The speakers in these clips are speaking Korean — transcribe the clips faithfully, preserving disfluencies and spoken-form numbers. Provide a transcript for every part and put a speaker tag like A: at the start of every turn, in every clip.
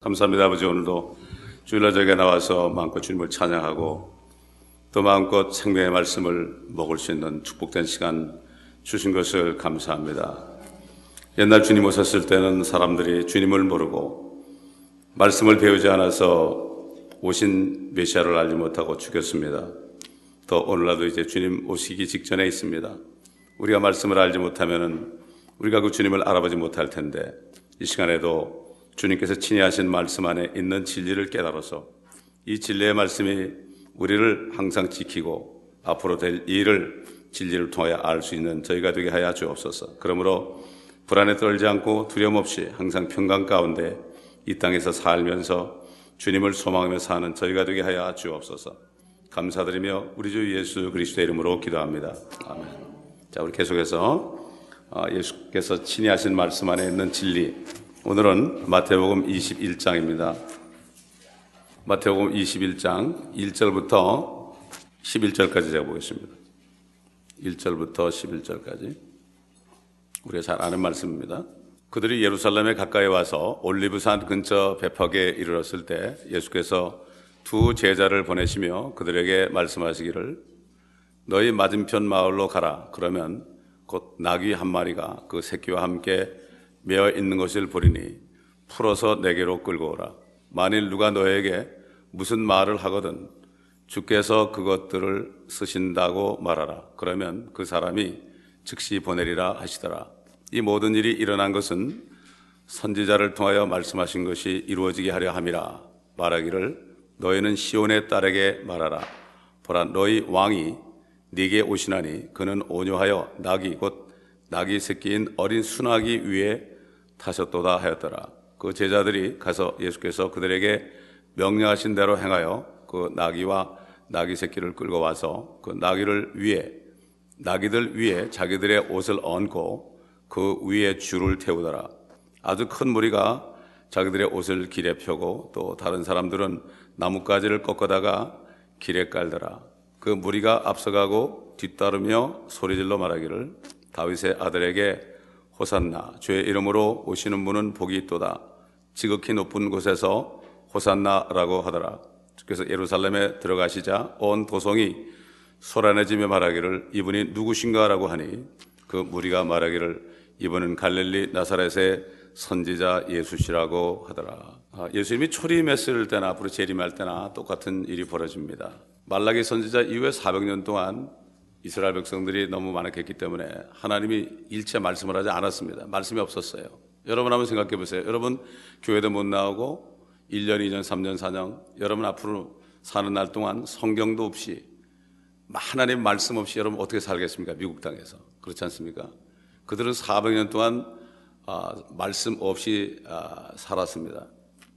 A: 감사합니다. 아버지, 오늘도 주일날 저에게 나와서 마음껏 주님을 찬양하고 또 마음껏 생명의 말씀을 먹을 수 있는 축복된 시간 주신 것을 감사합니다. 옛날 주님 오셨을 때는 사람들이 주님을 모르고 말씀을 배우지 않아서 오신 메시아를 알지 못하고 죽였습니다. 또 오늘날도 이제 주님 오시기 직전에 있습니다. 우리가 말씀을 알지 못하면은 우리가 그 주님을 알아보지 못할 텐데, 이 시간에도 주님께서 친히 하신 말씀 안에 있는 진리를 깨달아서 이 진리의 말씀이 우리를 항상 지키고 앞으로 될 일을 진리를 통하여 알 수 있는 저희가 되게 하여 주옵소서. 그러므로 불안에 떨지 않고 두려움 없이 항상 평강 가운데 이 땅에서 살면서 주님을 소망하며 사는 저희가 되게 하여 주옵소서. 감사드리며 우리 주 예수 그리스도의 이름으로 기도합니다. 아멘. 자, 우리 계속해서 예수께서 친히 하신 말씀 안에 있는 진리, 오늘은 마태복음 이십일 장입니다. 마태복음 이십일 장 일 절부터 십일 절까지 제가 보겠습니다. 일 절부터 십일 절까지 우리가 잘 아는 말씀입니다. 그들이 예루살렘에 가까이 와서 올리브산 근처 베팍에 이르렀을 때 예수께서 두 제자를 보내시며 그들에게 말씀하시기를, 너희 맞은편 마을로 가라. 그러면 곧 나귀 한 마리가 그 새끼와 함께 메어 있는 것을 보리니 풀어서 내게로 끌고 오라. 만일 누가 너에게 무슨 말을 하거든 주께서 그것들을 쓰신다고 말하라. 그러면 그 사람이 즉시 보내리라 하시더라. 이 모든 일이 일어난 것은 선지자를 통하여 말씀하신 것이 이루어지게 하려 함이라. 말하기를, 너희는 시온의 딸에게 말하라. 보라, 너희 왕이 네게 오시나니 그는 온유하여 나귀 곧 나귀 새끼인 어린 순아기 위에 타셨도다 하였더라. 그 제자들이 가서 예수께서 그들에게 명령하신 대로 행하여 그 나귀와 나귀 새끼를 끌고 와서 그 나귀를 위에 나귀들 위에 자기들의 옷을 얹고 그 위에 줄을 태우더라. 아주 큰 무리가 자기들의 옷을 길에 펴고 또 다른 사람들은 나뭇가지를 꺾어다가 길에 깔더라. 그 무리가 앞서가고 뒤따르며 소리질러 말하기를, 다윗의 아들에게 호산나, 주의 이름으로 오시는 분은 복이 있도다. 지극히 높은 곳에서 호산나라고 하더라. 주께서 예루살렘에 들어가시자 온 도성이 소란해지며 말하기를, 이분이 누구신가 라고 하니 그 무리가 말하기를, 이분은 갈릴리 나사렛의 선지자 예수시라고 하더라. 아, 예수님이 초림했을 때나 앞으로 재림할 때나 똑같은 일이 벌어집니다. 말라기 선지자 이후에 사백 년 동안 이스라엘 백성들이 너무 많았기 때문에 하나님이 일체 말씀을 하지 않았습니다. 말씀이 없었어요. 여러분 한번 생각해 보세요. 여러분 교회도 못 나오고 일 년, 이 년, 삼 년, 사 년 여러분 앞으로 사는 날 동안 성경도 없이 하나님 말씀 없이 여러분 어떻게 살겠습니까? 미국 땅에서. 그렇지 않습니까? 그들은 사백 년 동안 아, 말씀 없이 아, 살았습니다.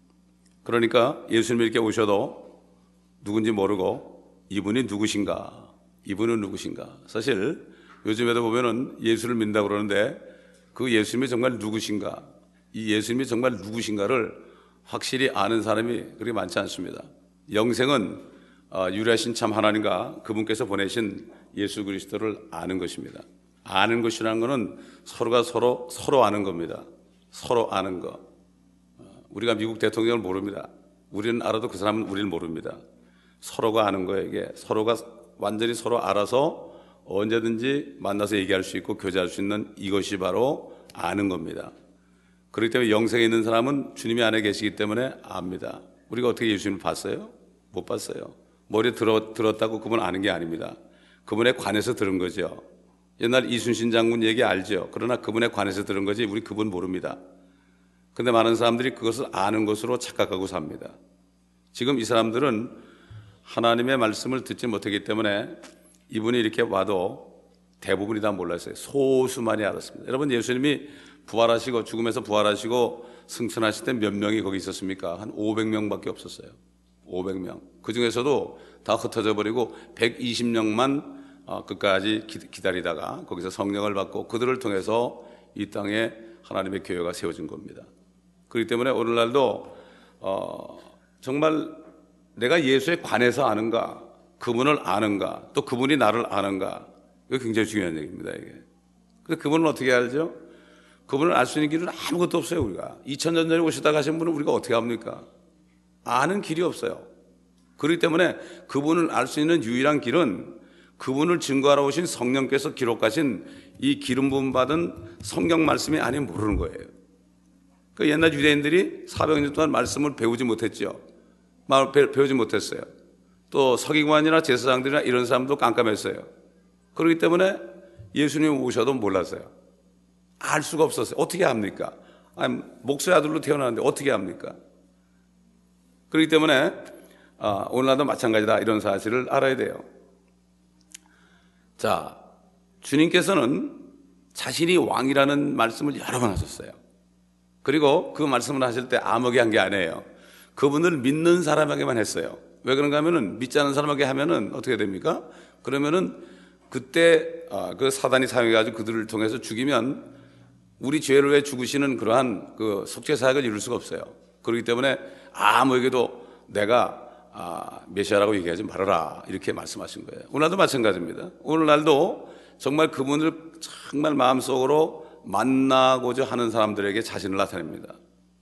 A: 그러니까 예수님이 이렇게 오셔도 누군지 모르고 이분이 누구신가? 이분은 누구신가? 사실 요즘에도 보면은 예수를 믿는다고 그러는데 그 예수님이 정말 누구신가? 이 예수님이 정말 누구신가를 확실히 아는 사람이 그렇게 많지 않습니다. 영생은 유일하신 참 하나님과 그분께서 보내신 예수 그리스도를 아는 것입니다. 아는 것이라는 것은 서로가 서로 서로 아는 겁니다. 서로 아는 것. 우리가 미국 대통령을 모릅니다. 우리는 알아도 그 사람은 우리를 모릅니다. 서로가 아는 거에게 서로가 완전히 서로 알아서 언제든지 만나서 얘기할 수 있고 교제할 수 있는 이것이 바로 아는 겁니다. 그렇기 때문에 영생에 있는 사람은 주님이 안에 계시기 때문에 압니다. 우리가 어떻게 예수님을 봤어요? 못 봤어요. 머리에 들어, 들었다고 그분 아는 게 아닙니다. 그분에 관해서 들은 거죠. 옛날 이순신 장군 얘기 알죠? 그러나 그분에 관해서 들은 거지 우리 그분 모릅니다. 근데 많은 사람들이 그것을 아는 것으로 착각하고 삽니다. 지금 이 사람들은 하나님의 말씀을 듣지 못하기 때문에 이분이 이렇게 와도 대부분이 다 몰랐어요. 소수만이 알았습니다. 여러분 예수님이 부활하시고 죽음에서 부활하시고 승천하실 때 몇 명이 거기 있었습니까? 한 오백 명밖에 없었어요. 오백 명. 그 중에서도 다 흩어져 버리고 백이십 명만 끝까지 기다리다가 거기서 성령을 받고 그들을 통해서 이 땅에 하나님의 교회가 세워진 겁니다. 그렇기 때문에 오늘날도 어, 정말 내가 예수에 관해서 아는가, 그분을 아는가, 또 그분이 나를 아는가, 이거 굉장히 중요한 얘기입니다. 이게. 그래서 그분은 어떻게 알죠? 그분을 알 수 있는 길은 아무것도 없어요. 우리가 이천 년 전에 오시다 가신 분은 우리가 어떻게 합니까? 아는 길이 없어요. 그렇기 때문에 그분을 알 수 있는 유일한 길은 그분을 증거하러 오신 성령께서 기록하신 이 기름 부음 받은 성경 말씀이 아니면 모르는 거예요. 그 옛날 유대인들이 사백 년 동안 말씀을 배우지 못했죠. 배우지 못했어요. 또 서기관이나 제사장들이나 이런 사람도 깜깜했어요. 그렇기 때문에 예수님 오셔도 몰랐어요. 알 수가 없었어요. 어떻게 합니까? 아니, 목수의 아들로 태어났는데 어떻게 합니까? 그렇기 때문에 아, 오늘날도 마찬가지다 이런 사실을 알아야 돼요. 자, 주님께서는 자신이 왕이라는 말씀을 여러 번 하셨어요. 그리고 그 말씀을 하실 때 아무게 한 게 아니에요. 그분을 믿는 사람에게만 했어요. 왜 그런가 하면은 믿지 않는 사람에게 하면은 어떻게 됩니까? 그러면은 그때 아, 그 사단이 사용해가지고 그들을 통해서 죽이면 우리 죄를 위해 죽으시는 그러한 그 속죄 사역을 이룰 수가 없어요. 그렇기 때문에 아무에게도 내가 아, 메시아라고 얘기하지 말아라 이렇게 말씀하신 거예요. 오늘날도 마찬가지입니다. 오늘날도 정말 그분을 정말 마음속으로 만나고자 하는 사람들에게 자신을 나타냅니다.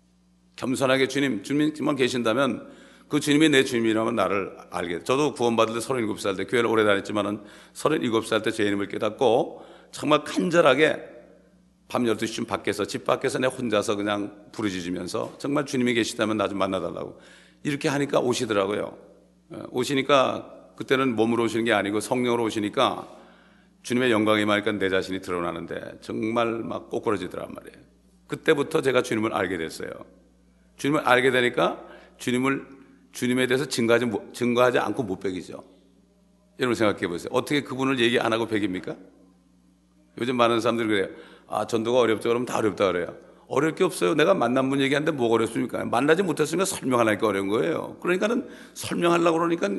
A: 겸손하게 주님, 주님만 계신다면 그 주님이 내 주님이라면 나를 알게. 저도 구원받을 때 서른일곱 살 때 교회를 오래 다녔지만은 서른일곱 살 때 죄인임을 깨닫고 정말 간절하게 밤 열두 시쯤 밖에서 집 밖에서 내 혼자서 그냥 부르짖으면서 정말 주님이 계시다면 나 좀 만나달라고 이렇게 하니까 오시더라고요. 오시니까 그때는 몸으로 오시는 게 아니고 성령으로 오시니까 주님의 영광이 임하니까 내 자신이 드러나는데 정말 막 꼬꾸라지더란 말이에요. 그때부터 제가 주님을 알게 됐어요. 주님을 알게 되니까 주님을 주님에 대해서 증거하지, 증거하지 않고 못 배기죠. 여러분 생각해 보세요. 어떻게 그분을 얘기 안 하고 배깁니까? 요즘 많은 사람들이 그래요. 아, 전도가 어렵죠. 그러면 다 어렵다 그래요. 어려울 게 없어요. 내가 만난 분 얘기하는데 뭐가 어렵습니까? 만나지 못했으니까 설명하려니까 어려운 거예요. 그러니까는 설명하려고 그러니까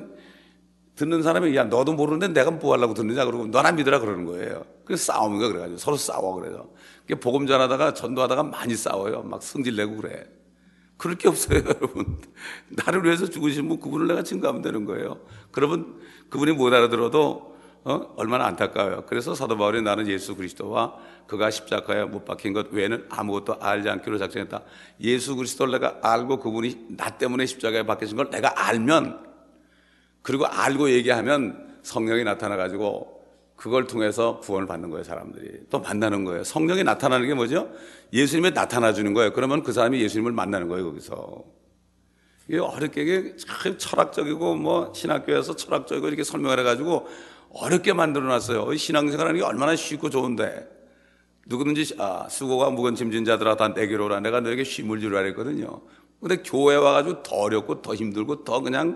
A: 듣는 사람이 야, 너도 모르는데 내가 뭐 하려고 듣느냐 그러고 너나 믿으라 그러는 거예요. 그래서 싸움인가 그래가지고 서로 싸워 그래요. 복음 전하다가 전도하다가 많이 싸워요. 막 성질내고 그래. 그럴 게 없어요, 여러분. 나를 위해서 죽으신 분 그분을 내가 증거하면 되는 거예요. 그러면 그분이 못 알아들어도 어? 얼마나 안타까워요. 그래서 사도 바울이 나는 예수 그리스도와 그가 십자가에 못 박힌 것 외에는 아무것도 알지 않기로 작정했다. 예수 그리스도를 내가 알고 그분이 나 때문에 십자가에 박히신 걸 내가 알면, 그리고 알고 얘기하면 성령이 나타나가지고 그걸 통해서 구원을 받는 거예요. 사람들이 또 만나는 거예요. 성령이 나타나는 게 뭐죠? 예수님이 나타나 주는 거예요. 그러면 그 사람이 예수님을 만나는 거예요. 거기서 이게 어렵게 이게 참 철학적이고 뭐 신학교에서 철학적이고 이렇게 설명을 해가지고 어렵게 만들어놨어요. 신앙생활하는 게 얼마나 쉽고 좋은데 누구든지 아, 수고가 무거운 짐진 자들아 다 내게로 오라 내가 너에게 쉼을 주라 그랬거든요. 근데 교회 와가지고 더 어렵고 더 힘들고 더 그냥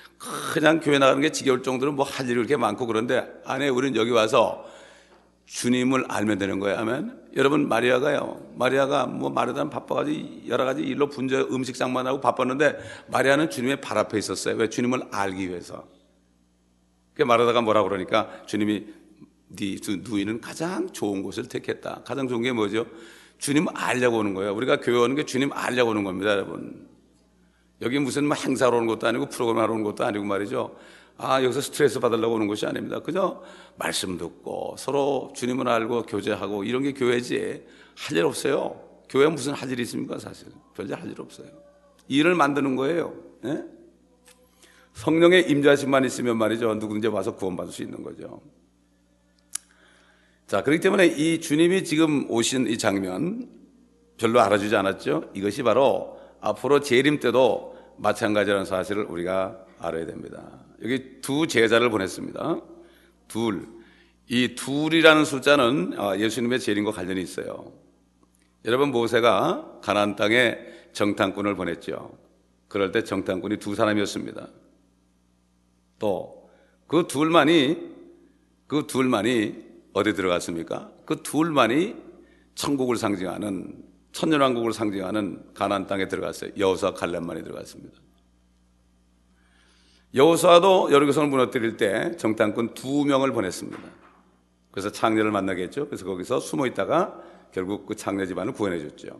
A: 그냥 교회 나가는 게 지겨울 정도로 뭐 할 일이 그렇게 많고 그런데 아니 우리는 여기 와서 주님을 알면 되는 거예요. 아멘. 여러분 마리아가요. 마리아가 뭐 마르다는 바빠가지고 여러 가지 일로 분주해 음식장만 하고 바빴는데 마리아는 주님의 발 앞에 있었어요. 왜? 주님을 알기 위해서. 그 마르다가 뭐라 그러니까 주님이 네 누이는 가장 좋은 곳을 택했다. 가장 좋은 게 뭐죠? 주님 알려고 오는 거예요. 우리가 교회 오는 게 주님 알려고 오는 겁니다, 여러분. 여기 무슨 뭐 행사로 오는 것도 아니고 프로그램 하러 오는 것도 아니고 말이죠. 아, 여기서 스트레스 받으려고 오는 것이 아닙니다. 그저 말씀 듣고 서로 주님을 알고 교제하고 이런 게 교회지. 할 일 없어요. 교회에 무슨 할 일이 있습니까? 사실 별로 할 일 없어요. 일을 만드는 거예요. 예? 성령의 임재하심만 있으면 말이죠. 누구든지 와서 구원받을 수 있는 거죠. 자, 그렇기 때문에 이 주님이 지금 오신 이 장면 별로 알아주지 않았죠. 이것이 바로 앞으로 재림 때도 마찬가지라는 사실을 우리가 알아야 됩니다. 여기 두 제자를 보냈습니다. 둘. 이 둘이라는 숫자는 예수님의 재림과 관련이 있어요. 여러분 모세가 가나안 땅에 정탐꾼을 보냈죠. 그럴 때 정탐꾼이 두 사람이었습니다. 또 그 둘만이 그 둘만이 어디 들어갔습니까? 그 둘만이 천국을 상징하는 천년왕국을 상징하는 가나안 땅에 들어갔어요. 여호수아 갈렙만이 들어갔습니다. 여호수아도 여리고성을 무너뜨릴 때 정탐꾼 두 명을 보냈습니다. 그래서 창녀를 만나게 했죠. 그래서 거기서 숨어 있다가 결국 그 창녀 집안을 구원해 줬죠.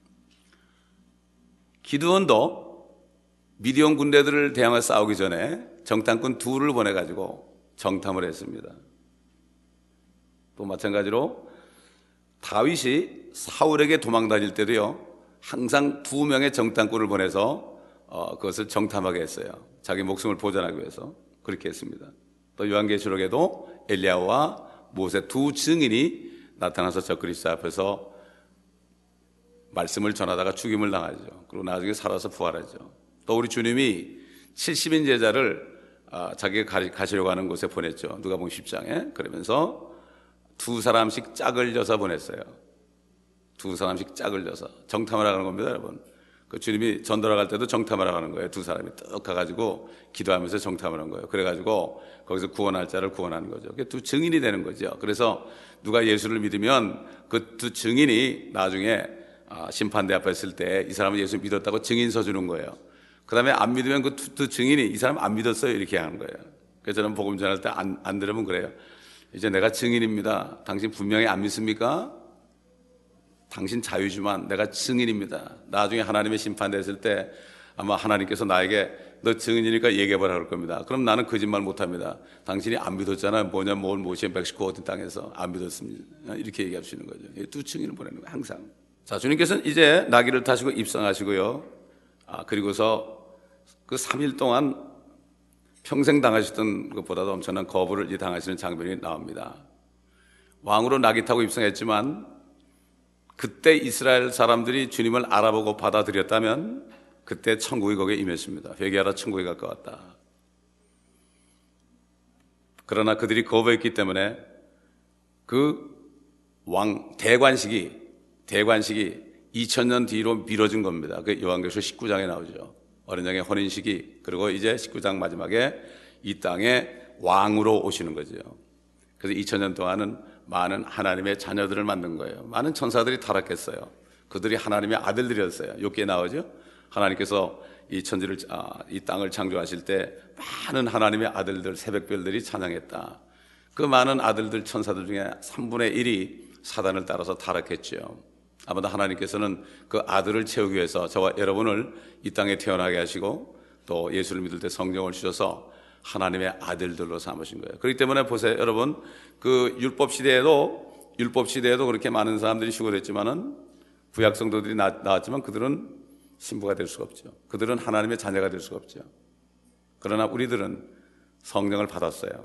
A: 기드온도 미디온 군대들을 대항해 싸우기 전에 정탐꾼 둘을 보내가지고 정탐을 했습니다. 또 마찬가지로 다윗이 사울에게 도망 다닐 때도요, 항상 두 명의 정탐꾼을 보내서 어, 그것을 정탐하게 했어요. 자기 목숨을 보존하기 위해서 그렇게 했습니다. 또 요한계시록에도 엘리야와 모세 두 증인이 나타나서 적그리스도 앞에서 말씀을 전하다가 죽임을 당하죠. 그리고 나중에 살아서 부활하죠. 또 우리 주님이 칠십 인 제자를 아, 자기가 가시려고 하는 곳에 보냈죠. 누가복음 십 장에. 그러면서 두 사람씩 짝을 져서 보냈어요. 두 사람씩 짝을 져서 정탐을 하는 겁니다, 여러분. 그 주님이 전도를 갈 때도 정탐을 하는 거예요. 두 사람이 뚝 가가지고 기도하면서 정탐을 한 거예요. 그래가지고 거기서 구원할 자를 구원하는 거죠. 그게 두 증인이 되는 거죠. 그래서 누가 예수를 믿으면 그 두 증인이 나중에 심판대 앞에 있을 때 이 사람은 예수 믿었다고 증인서 주는 거예요. 그 다음에 안 믿으면 그 두 증인이 이 사람 안 믿었어요, 이렇게 하는 거예요. 그래서 저는 복음 전할 때 안 안 들으면 그래요. 이제 내가 증인입니다. 당신 분명히 안 믿습니까? 당신 자유지만 내가 증인입니다. 나중에 하나님의 심판됐을 때 아마 하나님께서 나에게 너 증인이니까 얘기해보라 할 겁니다. 그럼 나는 거짓말 못합니다. 당신이 안 믿었잖아요. 뭐냐 뭘 모시에 멕시코 어디 땅에서 안 믿었습니다. 이렇게 얘기할 수 있는 거죠. 두 증인을 보내는 거예요, 항상. 자, 주님께서는 이제 나귀를 타시고 입성하시고요. 아, 그리고서 그 삼 일 동안 평생 당하셨던 것보다도 엄청난 거부를 당하시는 장면이 나옵니다. 왕으로 나귀 타고 입성했지만 그때 이스라엘 사람들이 주님을 알아보고 받아들였다면 그때 천국이 거기에 임했습니다. 회개하라, 천국에 가까웠다. 그러나 그들이 거부했기 때문에 그 왕 대관식이 대관식이 이천 년 뒤로 미뤄진 겁니다. 그 요한계시록 십구 장에 나오죠. 어린 양의 혼인식이. 그리고 이제 십구 장 마지막에 이 땅에 왕으로 오시는 거죠. 그래서 이천 년 동안은 많은 하나님의 자녀들을 만든 거예요. 많은 천사들이 타락했어요. 그들이 하나님의 아들들이었어요. 욥기에 나오죠. 하나님께서 이 천지를 아, 이 땅을 창조하실 때 많은 하나님의 아들들, 새벽별들이 찬양했다. 그 많은 아들들, 천사들 중에 삼분의 일이 사단을 따라서 타락했죠. 아마도 하나님께서는 그 아들을 채우기 위해서 저와 여러분을 이 땅에 태어나게 하시고 또 예수를 믿을 때 성령을 주셔서 하나님의 아들들로 삼으신 거예요. 그렇기 때문에 보세요, 여러분. 그 율법 시대에도 율법 시대에도 그렇게 많은 사람들이 휴거됐지만은 구약 성도들이 나, 나왔지만 그들은 신부가 될 수가 없죠. 그들은 하나님의 자녀가 될 수가 없죠. 그러나 우리들은 성령을 받았어요.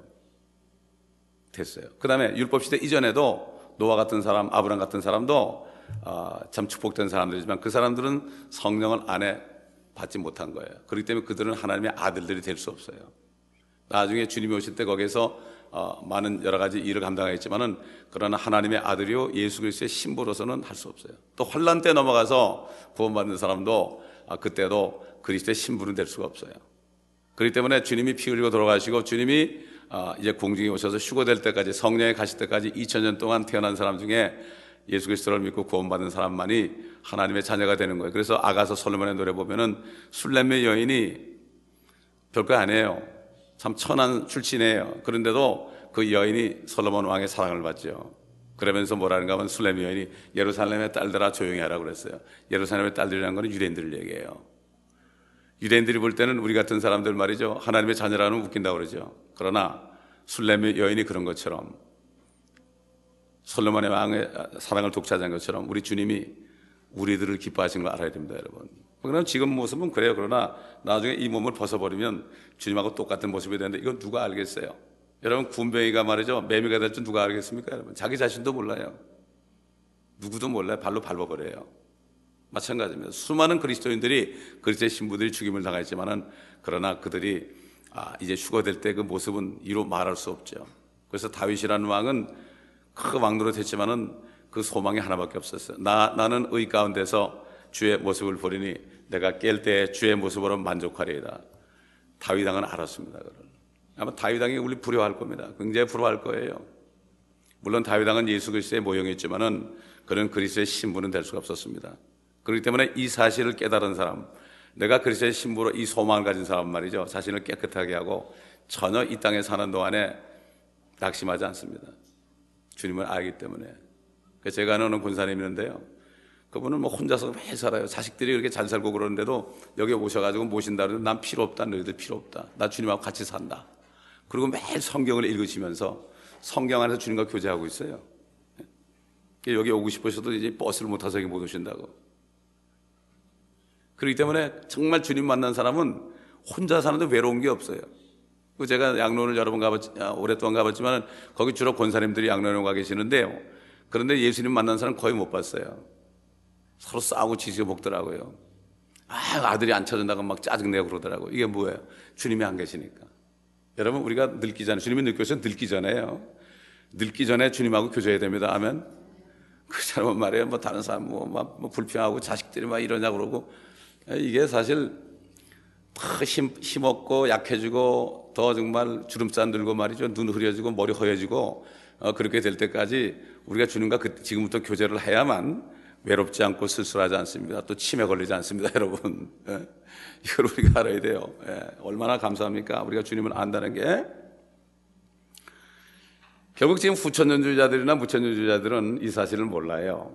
A: 됐어요. 그 다음에 율법 시대 이전에도 노아 같은 사람, 아브람 같은 사람도 어, 참 축복된 사람들이지만 그 사람들은 성령을 안에 받지 못한 거예요. 그렇기 때문에 그들은 하나님의 아들들이 될 수 없어요. 나중에 주님이 오실 때 거기에서 어, 많은 여러 가지 일을 감당하겠지만은 그러나 하나님의 아들이요 예수 그리스도의 신부로서는 할 수 없어요. 또 환란 때 넘어가서 구원받는 사람도 아, 그때도 그리스도의 신부는 될 수가 없어요. 그렇기 때문에 주님이 피 흘리고 돌아가시고 주님이 어, 이제 공중에 오셔서 휴거될 때까지 성령에 가실 때까지 이천 년 동안 태어난 사람 중에 예수 그리스도를 믿고 구원받은 사람만이 하나님의 자녀가 되는 거예요. 그래서 아가서 솔로몬의 노래 보면은 술렘의 여인이 별거 아니에요. 참 천한 출신이에요. 그런데도 그 여인이 솔로몬 왕의 사랑을 받죠. 그러면서 뭐라는가 하면 술렘의 여인이 예루살렘의 딸들아 조용히 하라고 그랬어요. 예루살렘의 딸들이라는 건 유대인들을 얘기해요. 유대인들이 볼 때는 우리 같은 사람들 말이죠. 하나님의 자녀라는 웃긴다고 그러죠. 그러나 술렘의 여인이 그런 것처럼 솔로몬의 왕의 사랑을 독차지한 것처럼 우리 주님이 우리들을 기뻐하신 걸 알아야 됩니다, 여러분. 그럼 지금 모습은 그래요. 그러나 나중에 이 몸을 벗어버리면 주님하고 똑같은 모습이 되는데 이건 누가 알겠어요? 여러분, 군뱅이가 말이죠. 매미가 될 줄 누가 알겠습니까, 여러분? 자기 자신도 몰라요. 누구도 몰라요. 발로 밟아버려요. 마찬가지입니다. 수많은 그리스도인들이 그리스도의 신부들이 죽임을 당했지만은 그러나 그들이 아, 이제 휴거될 때 그 모습은 이루 말할 수 없죠. 그래서 다윗이라는 왕은 큰 왕으로 됐지만은 그 소망이 하나밖에 없었어요. 나, 나는 의 가운데서 주의 모습을 보리니 내가 깰 때 주의 모습으로 만족하리이다. 다윗 왕은 알았습니다. 그걸. 아마 다윗 왕이 우리 부러워할 겁니다. 굉장히 부러워할 거예요. 물론 다윗 왕은 예수 그리스도의 모형이었지만은 그는 그리스도의 신부는 될 수가 없었습니다. 그렇기 때문에 이 사실을 깨달은 사람, 내가 그리스도의 신부로 이 소망을 가진 사람 말이죠. 자신을 깨끗하게 하고 전혀 이 땅에 사는 동안에 낙심하지 않습니다. 주님을 알기 때문에. 제가 아는 군사님이 있는데요. 그분은 뭐 혼자서 매일 살아요. 자식들이 그렇게 잘 살고 그러는데도 여기 오셔가지고 모신다 그러는데 난 필요 없다. 너희들 필요 없다. 나 주님하고 같이 산다. 그리고 매일 성경을 읽으시면서 성경 안에서 주님과 교제하고 있어요. 여기 오고 싶으셔도 이제 버스를 못 타서 여기 못 오신다고. 그렇기 때문에 정말 주님 만난 사람은 혼자 사는데 외로운 게 없어요. 제가 양론을 여러 번 가봤, 오랫동안 가봤지만 거기 주로 권사님들이 양론에 가 계시는데요. 그런데 예수님 만난 사람 거의 못 봤어요. 서로 싸우고 지지고 먹더라고요. 아, 아들이 안 찾아준다고 막 짜증내고 그러더라고요. 이게 뭐예요? 주님이 안 계시니까. 여러분, 우리가 늙기 전에, 주님이 늙어서 늙기 전에요. 늙기 전에 주님하고 교제해야 됩니다. 아멘. 그 사람은 말이에요. 뭐 다른 사람 뭐, 막, 뭐 불평하고 자식들이 막 이러냐 그러고. 이게 사실 더 힘, 힘없고 약해지고 더 정말 주름살 들고 말이죠. 눈 흐려지고 머리 허해지고 어, 그렇게 될 때까지 우리가 주님과 그, 지금부터 교제를 해야만 외롭지 않고 쓸쓸하지 않습니다. 또 치매 걸리지 않습니다, 여러분. 예. 이걸 우리가 알아야 돼요. 예. 얼마나 감사합니까? 우리가 주님을 안다는 게. 결국 지금 후천년주의자들이나 무천년주의자들은 이 사실을 몰라요.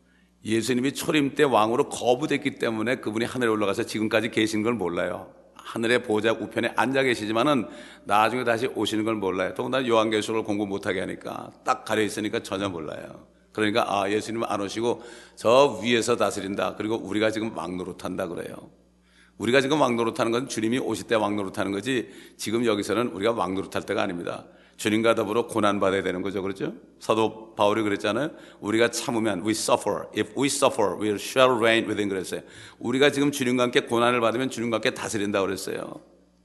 A: 예수님이 초림 때 왕으로 거부됐기 때문에 그분이 하늘에 올라가서 지금까지 계신 걸 몰라요. 하늘의 보좌 우편에 앉아 계시지만은 나중에 다시 오시는 걸 몰라요. 더군다나 요한계시록을 공부 못하게 하니까 딱 가려 있으니까 전혀 몰라요. 그러니까 아, 예수님은 안 오시고 저 위에서 다스린다. 그리고 우리가 지금 왕노릇한다 그래요. 우리가 지금 왕노릇하는 건 주님이 오실 때 왕노릇하는 거지 지금 여기서는 우리가 왕노릇할 때가 아닙니다. 주님과 더불어 고난받아야 되는 거죠. 그렇죠? 사도 바울이 그랬잖아요. 우리가 참으면 we suffer. If we suffer, we shall reign with him 그랬어요. 우리가 지금 주님과 함께 고난을 받으면 주님과 함께 다스린다고 그랬어요.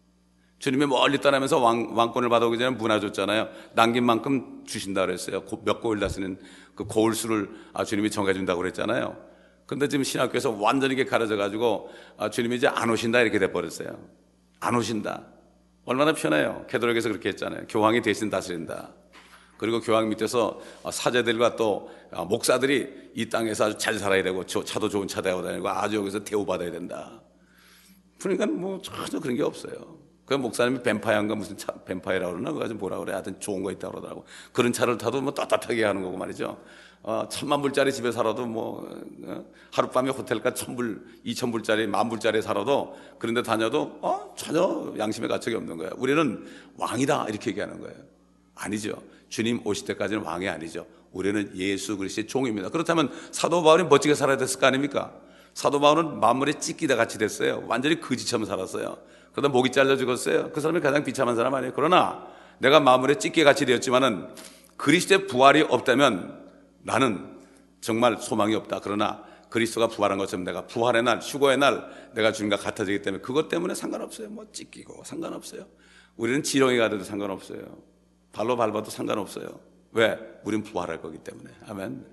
A: 주님이 멀리 떠나면서 왕, 왕권을 받아오기 전에 문화줬잖아요. 남긴 만큼 주신다고 그랬어요. 몇 고일 다스리는 그 고울수를 아, 주님이 정해준다고 그랬잖아요. 근데 지금 신학교에서 완전히 가려져가지고 아, 주님이 이제 안 오신다 이렇게 돼버렸어요. 안 오신다. 얼마나 편해요. 캐톨릭에서 그렇게 했잖아요. 교황이 대신 다스린다. 그리고 교황 밑에서 사제들과 또 목사들이 이 땅에서 아주 잘 살아야 되고 차도 좋은 차 타고 다니고 아주 여기서 대우받아야 된다. 그러니까 뭐 전혀 그런 게 없어요. 그 목사님이 뱀파이어인가 무슨 차, 뱀파이어라고 그러나 그거 뭐라 그래. 하여튼 좋은 거 있다고 그러더라고. 그런 차를 타도 뭐 떳떳하게 하는 거고 말이죠. 어, 천만 불짜리 집에 살아도 뭐 어, 하룻밤에 호텔가 천불, 이천 불짜리, 만 불짜리 살아도 그런데 다녀도 어, 전혀 양심의 가책이 없는 거예요. 우리는 왕이다 이렇게 얘기하는 거예요. 아니죠. 주님 오실 때까지는 왕이 아니죠. 우리는 예수 그리스도의 종입니다. 그렇다면 사도 바울이 멋지게 살아야 됐을 거 아닙니까? 사도 바울은 만물에 찢기다 같이 됐어요. 완전히 거지처럼 살았어요. 그러다 목이 잘려 죽었어요. 그 사람이 가장 비참한 사람 아니에요. 그러나 내가 만물에 찢기 같이 되었지만은 그리스도의 부활이 없다면 나는 정말 소망이 없다. 그러나 그리스도가 부활한 것처럼 내가 부활의 날, 휴거의 날 내가 주님과 같아지기 때문에 그것 때문에 상관없어요. 뭐 찢기고 상관없어요. 우리는 지렁이 가도 상관없어요. 발로 밟아도 상관없어요. 왜? 우린 부활할 거기 때문에. 아멘.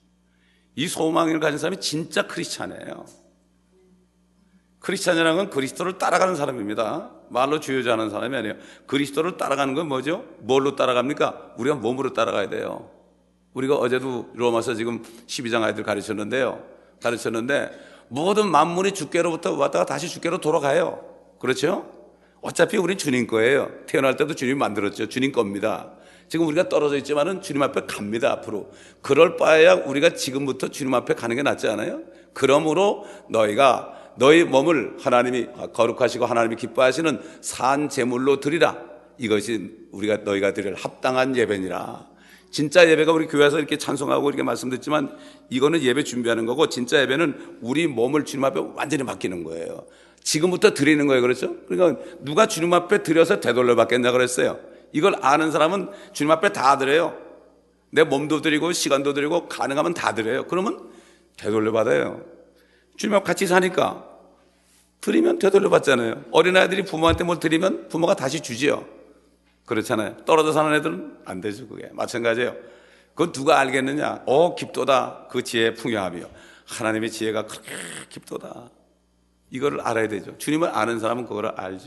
A: 이 소망을 가진 사람이 진짜 크리스찬이에요. 크리스찬이라는 건 그리스도를 따라가는 사람입니다. 말로 주여자하는 사람이 아니에요. 그리스도를 따라가는 건 뭐죠? 뭘로 따라갑니까? 우리가 몸으로 따라가야 돼요. 우리가 어제도 로마서 지금 십이 장 아이들 가르쳤는데요. 가르쳤는데 모든 만물이 주께로부터 왔다가 다시 주께로 돌아가요. 그렇죠? 어차피 우린 주님 거예요. 태어날 때도 주님이 만들었죠. 주님 겁니다. 지금 우리가 떨어져 있지만은 주님 앞에 갑니다. 앞으로. 그럴 바에야 우리가 지금부터 주님 앞에 가는 게 낫지 않아요? 그러므로 너희가 너희 몸을 하나님이 거룩하시고 하나님이 기뻐하시는 산 제물로 드리라. 이것이 우리가 너희가 드릴 합당한 예배니라. 진짜 예배가 우리 교회에서 이렇게 찬송하고 이렇게 말씀드렸지만 이거는 예배 준비하는 거고 진짜 예배는 우리 몸을 주님 앞에 완전히 맡기는 거예요. 지금부터 드리는 거예요. 그렇죠? 그러니까 누가 주님 앞에 드려서 되돌려 받겠냐 그랬어요. 이걸 아는 사람은 주님 앞에 다 드려요. 내 몸도 드리고 시간도 드리고 가능하면 다 드려요. 그러면 되돌려 받아요. 주님 앞 같이 사니까 드리면 되돌려 받잖아요. 어린아이들이 부모한테 뭘 드리면 부모가 다시 주지요. 그렇잖아요. 떨어져 사는 애들은 안 되죠. 그게 마찬가지예요. 그건 누가 알겠느냐? 어 깊도다. 그 지혜의 풍요함이요. 하나님의 지혜가 그렇게 깊도다. 이거를 알아야 되죠. 주님을 아는 사람은 그걸 알죠.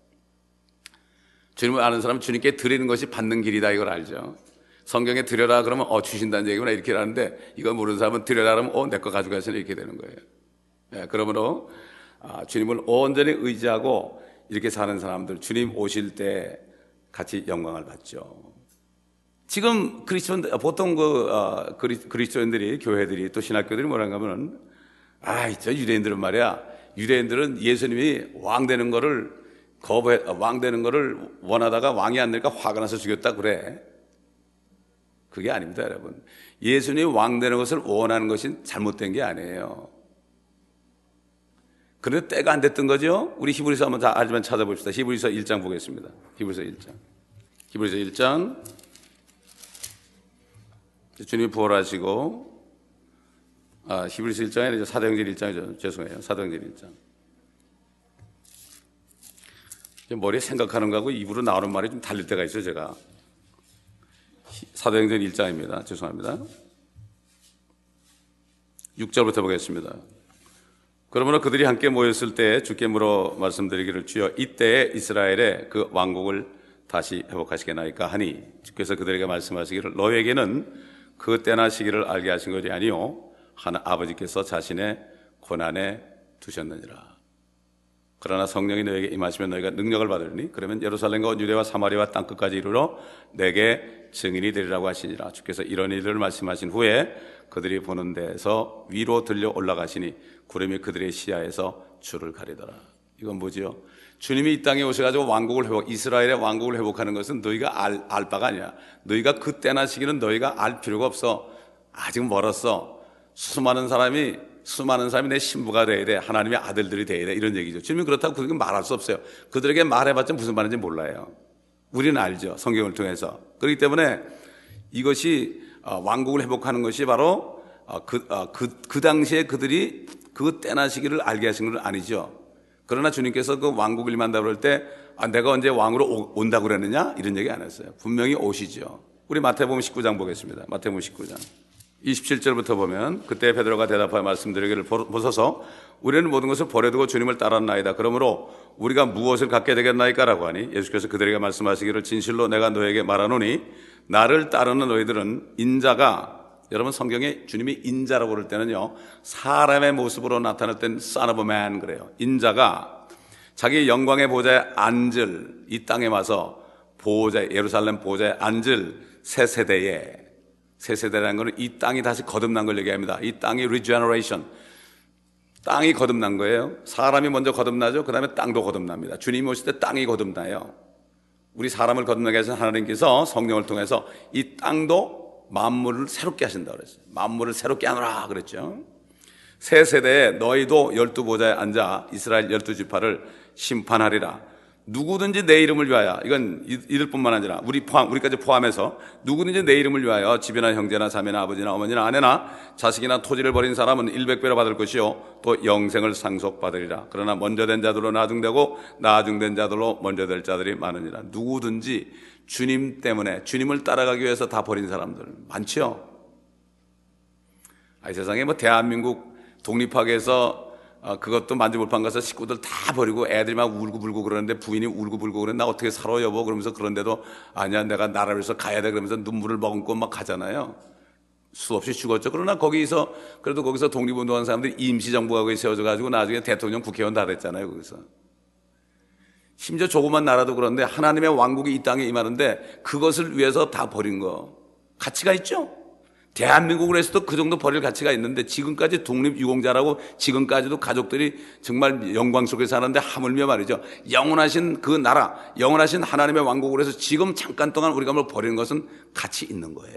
A: 주님을 아는 사람은 주님께 드리는 것이 받는 길이다. 이걸 알죠. 성경에 드려라 그러면 어 주신다는 얘기구나 이렇게 하는데 이걸 모르는 사람은 드려라 그러면 어 내 거 가져가시네 이렇게 되는 거예요. 네, 그러므로 아, 주님을 온전히 의지하고 이렇게 사는 사람들 주님 오실 때 같이 영광을 받죠. 지금 그리스도인들 보통 그 어, 그리, 그리스도인들이 교회들이 또 신학교들이 뭐라고 하면은 아, 저 유대인들은 말이야. 유대인들은 예수님이 왕 되는 거를 거부해 왕 되는 거를 원하다가 왕이 안 되니까 화가 나서 죽였다 그래. 그게 아닙니다, 여러분. 예수님이 왕 되는 것을 원하는 것이 잘못된 게 아니에요. 그런데 때가 안 됐던 거죠. 우리 히브리서 한번 다 알지만 찾아봅시다. 히브리서 일 장 보겠습니다. 히브리서 일 장. 히브리서 일 장. 주님이 부활하시고, 아, 히브리서 일 장에 이제 사도행전 일 장이죠. 죄송해요. 사도행전 일 장. 머리에 생각하는 거하고 입으로 나오는 말이 좀 달릴 때가 있어요, 제가. 사도행전 일 장입니다. 죄송합니다. 육 절부터 보겠습니다. 그러므로 그들이 함께 모였을 때 주께 물어 말씀드리기를, 주여 이때에 이스라엘의 그 왕국을 다시 회복하시겠나이까 하니, 주께서 그들에게 말씀하시기를, 너에게는 그 때나 시기를 알게 하신 것이 아니요 하나 아버지께서 자신의 권한에 두셨느니라. 그러나 성령이 너에게 임하시면 너희가 능력을 받으리니 그러면 예루살렘과 유대와 사마리아와 땅끝까지 이르러 내게 증인이 되리라고 하시니라. 주께서 이런 일들을 말씀하신 후에 그들이 보는 데에서 위로 들려 올라가시니 구름이 그들의 시야에서 주를 가리더라. 이건 뭐지요? 주님이 이 땅에 오셔가지고 왕국을 회복, 이스라엘의 왕국을 회복하는 것은 너희가 알, 알 바가 아니야. 너희가 그 때나 시기는 너희가 알 필요가 없어. 아직 멀었어. 수많은 사람이 수많은 사람이 내 신부가 돼야 돼. 하나님의 아들들이 돼야 돼. 이런 얘기죠. 주님이 그렇다고 그들에게 말할 수 없어요. 그들에게 말해봤자 무슨 말인지 몰라요. 우리는 알죠. 성경을 통해서. 그렇기 때문에 이것이 왕국을 회복하는 것이 바로 그, 그, 그 당시에 그들이 그 때나 시기를 알게 하신 건 아니죠. 그러나 주님께서 그 왕국을 임한다고 그럴 때 아, 내가 언제 왕으로 온다고 그랬느냐? 이런 얘기 안 했어요. 분명히 오시죠. 우리 마태복음 십구 장 보겠습니다. 마태복음 십구 장. 이십칠 절부터 보면 그때 베드로가 대답하여 말씀드리기를, 보소서 우리는 모든 것을 버려두고 주님을 따랐나이다. 그러므로 우리가 무엇을 갖게 되겠나이까? 라고 하니 예수께서 그들에게 말씀하시기를, 진실로 내가 너에게 말하노니 나를 따르는 너희들은 인자가, 여러분 성경에 주님이 인자라고 그럴 때는요 사람의 모습으로 나타날 땐 Son of a Man 그래요. 인자가 자기 영광의 보좌에 앉을, 이 땅에 와서 보좌, 예루살렘 보좌에 앉을 새 세대에, 새 세대라는 것은 이 땅이 다시 거듭난 걸 얘기합니다. 이 땅이 regeneration, 땅이 거듭난 거예요. 사람이 먼저 거듭나죠. 그 다음에 땅도 거듭납니다. 주님이 오실 때 땅이 거듭나요. 우리 사람을 거듭나게 하신 하나님께서 성령을 통해서 이 땅도 만물을 새롭게 하신다고 그랬어요. 만물을 새롭게 하노라 그랬죠. 새 세대에 너희도 열두 보좌에 앉아 이스라엘 열두 지파를 심판하리라. 누구든지 내 이름을 위하여, 이건 이들뿐만 아니라 우리 포함, 우리까지 포함해서 누구든지 내 이름을 위하여 집이나 형제나 자매나 아버지나 어머니나 아내나 자식이나 토지를 버린 사람은 일백배로 받을 것이요 또 영생을 상속받으리라. 그러나 먼저 된 자들로 나중되고 나중된 자들로 먼저 될 자들이 많으니라. 누구든지 주님 때문에, 주님을 따라가기 위해서 다 버린 사람들 많죠. 아이 세상에 뭐 대한민국 독립하기 위해서 아, 그것도 만주불판 가서 식구들 다 버리고 애들이 막 울고불고 그러는데 부인이 울고불고 그러는데 나 어떻게 살아 여보 그러면서, 그런데도 아니야 내가 나라를 위해서 가야 돼 그러면서 눈물을 머금고 막 가잖아요. 수없이 죽었죠. 그러나 거기서 그래도 거기서 독립운동한 사람들이 임시정부가 거기 세워져 가지고 나중에 대통령 국회의원 다 됐잖아요. 거기서 심지어 조그만 나라도 그런데 하나님의 왕국이 이 땅에 임하는데 그것을 위해서 다 버린 거 가치가 있죠. 대한민국을 해서도 그 정도 버릴 가치가 있는데 지금까지 독립유공자라고 지금까지도 가족들이 정말 영광 속에 사는데 하물며 말이죠. 영원하신 그 나라, 영원하신 하나님의 왕국을 해서 지금 잠깐 동안 우리가 뭘 버리는 것은 가치 있는 거예요.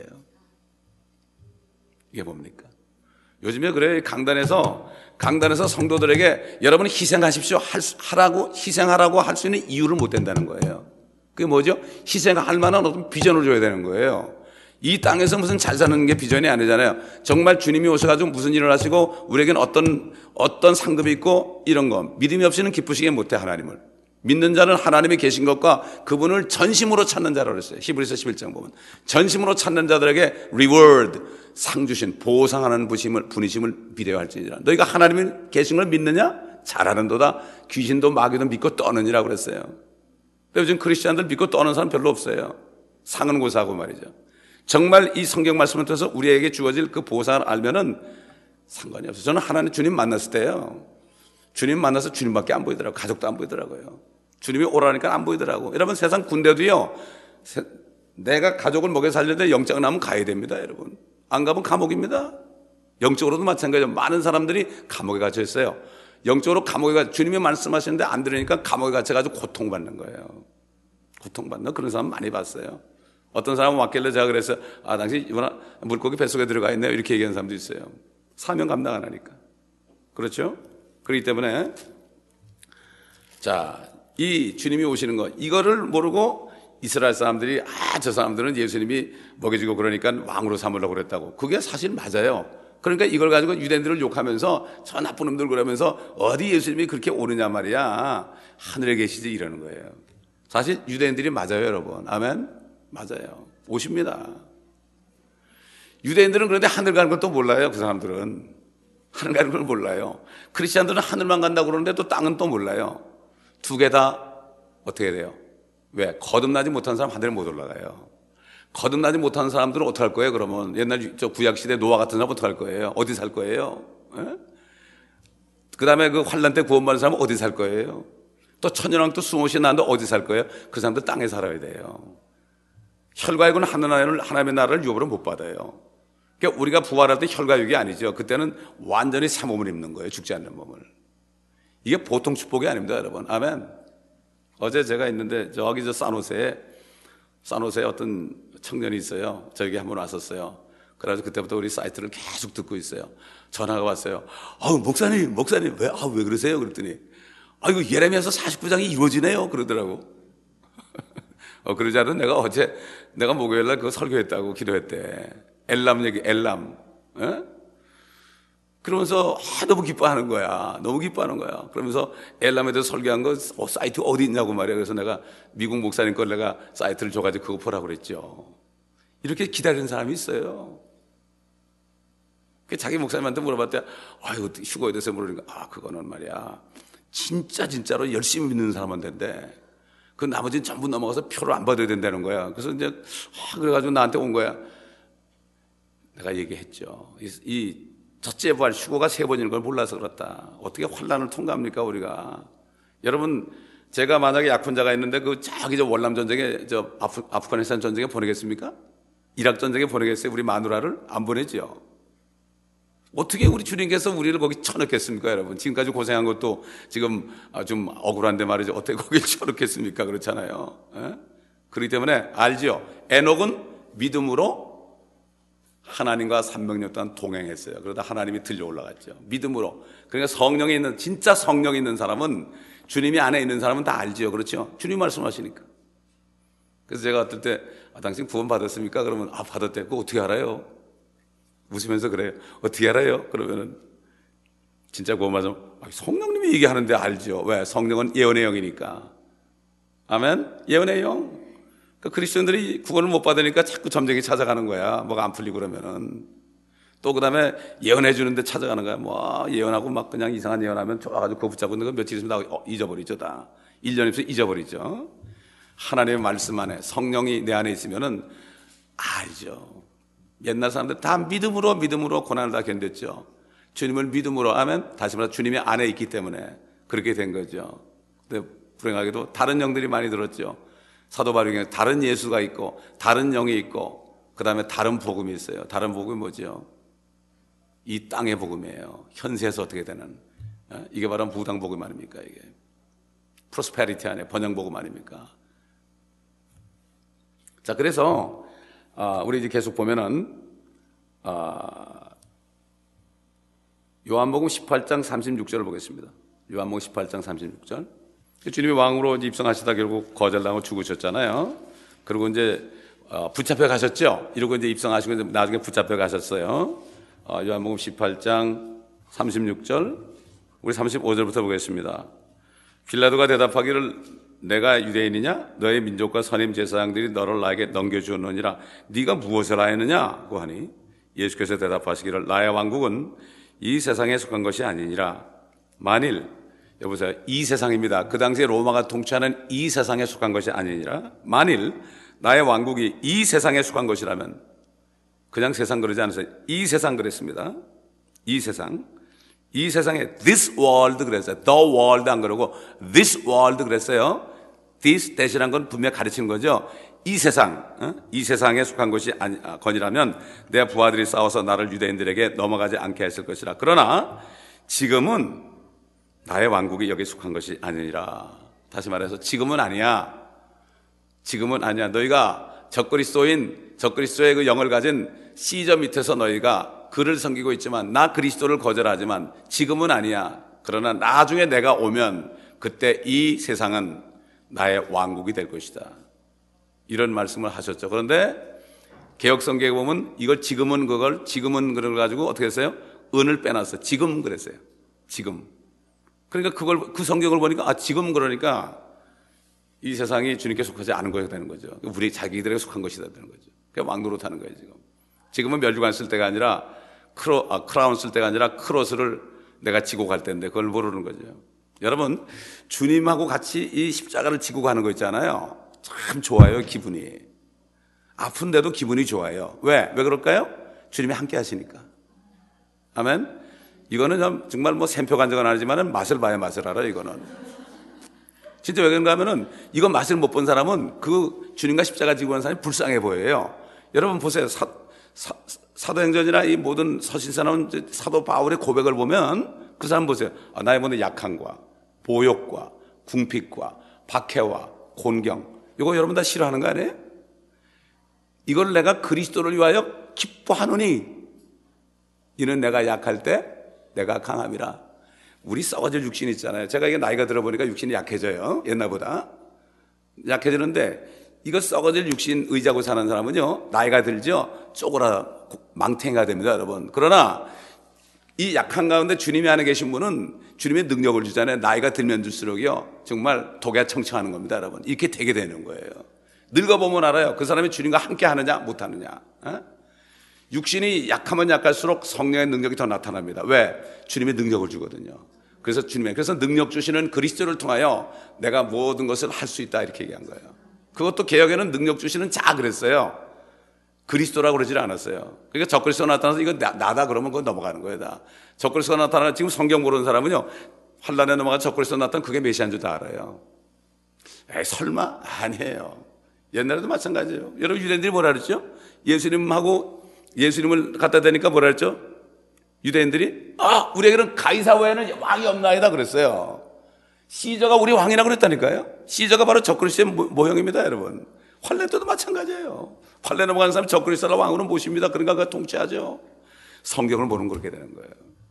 A: 이게 뭡니까? 요즘에 그래요. 강단에서 강단에서 성도들에게 여러분이 희생하십시오 하라고, 희생하라고 할 수 있는 이유를 못 된다는 거예요. 그게 뭐죠? 희생할 만한 어떤 비전을 줘야 되는 거예요. 이 땅에서 무슨 잘 사는 게 비전이 아니잖아요. 정말 주님이 오셔가지고 무슨 일을 하시고 우리에게는 어떤 어떤 상급이 있고 이런 거 믿음이 없이는 기쁘시게 못해. 하나님을 믿는 자는 하나님이 계신 것과 그분을 전심으로 찾는 자라고 그랬어요. 히브리서 십일 장 보면 전심으로 찾는 자들에게 reward, 상 주신, 보상하는 부심을, 분이심을 비례할지니라. 너희가 하나님이 계신 걸 믿느냐? 잘하는도다. 귀신도 마귀도 믿고 떠느니라 그랬어요. 근데 요즘 크리스찬들 믿고 떠는 사람 별로 없어요. 상은 고사하고 말이죠. 정말 이 성경 말씀을 통해서 우리에게 주어질 그 보상을 알면은 상관이 없어요. 저는 하나님 주님 만났을 때요, 주님 만나서 주님밖에 안 보이더라고요. 가족도 안 보이더라고요. 주님이 오라니까 안 보이더라고요. 여러분 세상 군대도요, 내가 가족을 먹여 살려는데 영장 나면 가야 됩니다. 여러분 안 가면 감옥입니다. 영적으로도 마찬가지예요. 많은 사람들이 감옥에 갇혀 있어요. 영적으로 감옥에 갇혀, 주님이 말씀하시는데 안 들으니까 감옥에 갇혀가지고 고통받는 거예요. 고통받는 그런 사람 많이 봤어요. 어떤 사람은 왔길래 제가 그래서 아 당신 이번에 물고기 뱃속에 들어가 있네요 이렇게 얘기하는 사람도 있어요. 사명 감당 안 하니까. 그렇죠? 그렇기 때문에 자, 이 주님이 오시는 것 이거를 모르고 이스라엘 사람들이 아 저 사람들은 예수님이 먹여주고 그러니까 왕으로 삼으려고 그랬다고. 그게 사실 맞아요. 그러니까 이걸 가지고 유대인들을 욕하면서 저 나쁜 놈들 그러면서 어디 예수님이 그렇게 오느냐 말이야. 하늘에 계시지 이러는 거예요. 사실 유대인들이 맞아요 여러분. 아멘. 맞아요. 오십니다. 유대인들은 그런데 하늘 가는 걸 또 몰라요. 그 사람들은 하늘 가는 걸 몰라요. 크리스찬들은 하늘만 간다고 그러는데 또 땅은 또 몰라요. 두 개 다 어떻게 돼요? 왜? 거듭나지 못한 사람 하늘에 못 올라가요. 거듭나지 못한 사람들은 어떻게 할 거예요? 그러면 옛날 저 구약시대 노아 같은 사람 어떻게 할 거예요? 어디 살 거예요? 그 다음에 그 환란 때 구원받은 사람은 어디 살 거예요? 또 천연왕 또 수모시 나는데 어디 살 거예요? 그 사람들 땅에 살아야 돼요. 혈과육은 하나님의, 하나님의 나라를 유업으로 못 받아요. 그러니까 우리가 부활할 때 혈과육이 아니죠. 그때는 완전히 새 몸을 입는 거예요. 죽지 않는 몸을. 이게 보통 축복이 아닙니다, 여러분. 아멘. 어제 제가 있는데 저기 저 산호세에 산호세에 어떤 청년이 있어요. 저기 한번 왔었어요. 그래서 그때부터 우리 사이트를 계속 듣고 있어요. 전화가 왔어요. 아우 목사님, 목사님 왜, 아, 왜 그러세요? 그랬더니 아 이거 예레미야서 사십구 장이 이루어지네요. 그러더라고. 어 그러지 않은 내가 어제 내가 목요일날 그거 설교했다고 기도했대. 엘람 얘기, 엘람. 에? 그러면서 아, 너무 기뻐하는 거야. 너무 기뻐하는 거야. 그러면서 엘람에 대해서 설교한 거 어, 사이트 어디 있냐고 말이야. 그래서 내가 미국 목사님 걸 내가 사이트를 줘가지고 그거 보라고 그랬죠. 이렇게 기다리는 사람이 있어요. 자기 목사님한테 물어봤대. 아이고 휴거에 대해서 물으니까 아 그거는 말이야. 진짜 진짜로 열심히 믿는 사람한테인데 그 나머지는 전부 넘어가서 표를 안 받아야 된다는 거야. 그래서 이제 아, 그래가지고 나한테 온 거야. 내가 얘기했죠. 이, 이 첫째 부활 휴거가 세 번인 걸 몰라서 그렇다. 어떻게 환란을 통과합니까 우리가? 여러분 제가 만약에 약혼자가 있는데 그 저기 저 월남 전쟁에 저 아프, 아프가니스탄 전쟁에 보내겠습니까? 이락 전쟁에 보내겠어요? 우리 마누라를 안 보내죠. 어떻게 우리 주님께서 우리를 거기 쳐넣겠습니까, 여러분? 지금까지 고생한 것도 지금 좀 억울한데 말이죠. 어떻게 거기 쳐넣겠습니까? 그렇잖아요. 에? 그렇기 때문에 알죠. 에녹은 믿음으로 하나님과 삼백 년 동안 동행했어요. 그러다 하나님이 들려 올라갔죠. 믿음으로. 그러니까 성령이 있는, 진짜 성령이 있는 사람은 주님이 안에 있는 사람은 다 알지요. 그렇죠? 주님 말씀하시니까. 그래서 제가 어떨 때, 아, 당신 구원 받았습니까? 그러면, 아, 받았대. 그거 어떻게 알아요? 웃으면서 그래요. 어떻게 알아요? 그러면은, 진짜 구원 받으면, 아, 성령님이 얘기하는데 알죠. 왜? 성령은 예언의 영이니까. 아멘? 예언의 영. 그러니까 그리스도인들이 구원을 못 받으니까 자꾸 점쟁이 찾아가는 거야. 뭐가 안 풀리고 그러면은. 또 그 다음에 예언해 주는데 찾아가는 거야. 뭐, 예언하고 막 그냥 이상한 예언하면 좋아가지고 그거 붙잡고 있는 거 며칠 있으면 다 어, 잊어버리죠. 다. 일 년 있으면 잊어버리죠. 하나님의 말씀 안에 성령이 내 안에 있으면은 알죠. 옛날 사람들 다 믿음으로 믿음으로 고난을 다 견뎠죠. 주님을 믿음으로 하면 다시 말해 주님이 안에 있기 때문에 그렇게 된 거죠. 근데 불행하게도 다른 영들이 많이 들었죠. 사도 바울에게 다른 예수가 있고 다른 영이 있고 그 다음에 다른 복음이 있어요. 다른 복음이 뭐죠? 이 땅의 복음이에요. 현세에서 어떻게 되는. 이게 바로 무당 복음 아닙니까? 이게 프로스페리티 안에 번영 복음 아닙니까? 자, 그래서 아, 우리 이제 계속 보면은 아, 요한복음 십팔 장 삼십육 절을 보겠습니다. 요한복음 십팔 장 삼십육 절. 주님이 왕으로 입성하시다 결국 거절당하고 죽으셨잖아요. 그리고 이제 어, 붙잡혀 가셨죠. 이러고 이제 입성하시고 이제 나중에 붙잡혀 가셨어요. 어, 요한복음 십팔 장 삼십육 절, 우리 삼십오 절부터 보겠습니다. 빌라도가 대답하기를 내가 유대인이냐? 너의 민족과 선임 제사장들이 너를 나에게 넘겨주었느니라. 네가 무엇을 하였느냐고 하니 예수께서 대답하시기를 나의 왕국은 이 세상에 속한 것이 아니니라. 만일 여보세요. 이 세상입니다. 그 당시에 로마가 통치하는 이 세상에 속한 것이 아니니라. 만일 나의 왕국이 이 세상에 속한 것이라면 그냥 세상 그러지 않았어요. 이 세상 그랬습니다. 이 세상. 이 세상에 this world 그랬어요. the world 안 그러고 this world 그랬어요. this 대신한 건 분명 가르치는 거죠. 이 세상, 어? 이 세상에 속한 것이 아니, 아, 건이라면 내 부하들이 싸워서 나를 유대인들에게 넘어가지 않게 했을 것이라. 그러나 지금은 나의 왕국이 여기에 속한 것이 아니니라. 다시 말해서 지금은 아니야. 지금은 아니야. 너희가 적그리스도인 적그리스도의 그 영을 가진 시저 밑에서 너희가 그를 섬기고 있지만 나 그리스도를 거절하지만 지금은 아니야. 그러나 나중에 내가 오면 그때 이 세상은 나의 왕국이 될 것이다. 이런 말씀을 하셨죠. 그런데 개혁성경에 보면 이걸 지금은 그걸 지금은 그걸 가지고 어떻게 했어요? 은을 빼놨어요. 지금 그랬어요. 지금. 그러니까 그걸 그 성경을 보니까 아 지금 그러니까 이 세상이 주님께 속하지 않은 거가 되는 거죠. 우리 자기들에게 속한 것이다 되는 거죠. 그냥 왕노릇하는 거예요 지금. 지금은 멸류관 쓸 때가 아니라 크로, 아, 크라운 쓸 때가 아니라 크로스를 내가 지고 갈 때인데 그걸 모르는 거죠. 여러분 주님하고 같이 이 십자가를 지고 가는 거 있잖아요. 참 좋아요 기분이. 아픈데도 기분이 좋아요. 왜? 왜 그럴까요? 주님이 함께 하시니까. 아멘. 이거는 정말 뭐 샘표 간증은 아니지만 맛을 봐야 맛을 알아 이거는. 진짜 왜 그런가 하면은 이거 맛을 못 본 사람은 그 주님과 십자가 지고 가는 사람이 불쌍해 보여요. 여러분 보세요. 사, 사, 사도행전이나 이 모든 서신서나 사도 바울의 고백을 보면 그 사람 보세요. 아, 나의 모든 약함과 보욕과 궁핍과 박해와 곤경 이거 여러분 다 싫어하는 거 아니에요? 이걸 내가 그리스도를 위하여 기뻐하노니 이는 내가 약할 때 내가 강함이라. 우리 썩어질 육신 있잖아요. 제가 이게 나이가 들어보니까 육신이 약해져요. 옛날보다 약해지는데 이거 썩어질 육신 의지하고 사는 사람은요 나이가 들죠 쪼그라 망탱이가 됩니다 여러분. 그러나 이 약한 가운데 주님이 안에 계신 분은 주님의 능력을 주잖아요. 나이가 들면 들수록요 정말 독에 청청하는 겁니다 여러분. 이렇게 되게 되는 거예요. 늙어보면 알아요. 그 사람이 주님과 함께 하느냐 못하느냐. 어? 육신이 약하면 약할수록 성령의 능력이 더 나타납니다. 왜? 주님의 능력을 주거든요. 그래서 주님의 그래서 능력 주시는 그리스도를 통하여 내가 모든 것을 할 수 있다 이렇게 얘기한 거예요. 그것도 개혁에는 능력 주시는 자 그랬어요. 그리스도라고 그러질 않았어요. 그러니까 적그리스도가 나타나서 이거 나, 나다 그러면 그건 넘어가는 거예요 다. 적그리스도가 나타나 지금 성경 모르는 사람은요 환란에 넘어가 적그리스도 나타나면 그게 메시아인 줄 다 알아요. 에이 설마? 아니에요. 옛날에도 마찬가지예요. 여러분 유대인들이 뭐라 그랬죠? 예수님하고 예수님을 갖다 대니까 뭐라 그랬죠? 유대인들이 아 우리에게는 가이사 외에는 왕이 없나이다 그랬어요. 시저가 우리 왕이라 그랬다니까요. 시저가 바로 적그리스도의 모형입니다 여러분. 환란 때도 마찬가지예요. 환란 넘어가는 사람 적그리스도를 왕으로 모십니다. 그러니까 그가 통치하죠. 성경을 보는 그렇게 되는 거예요.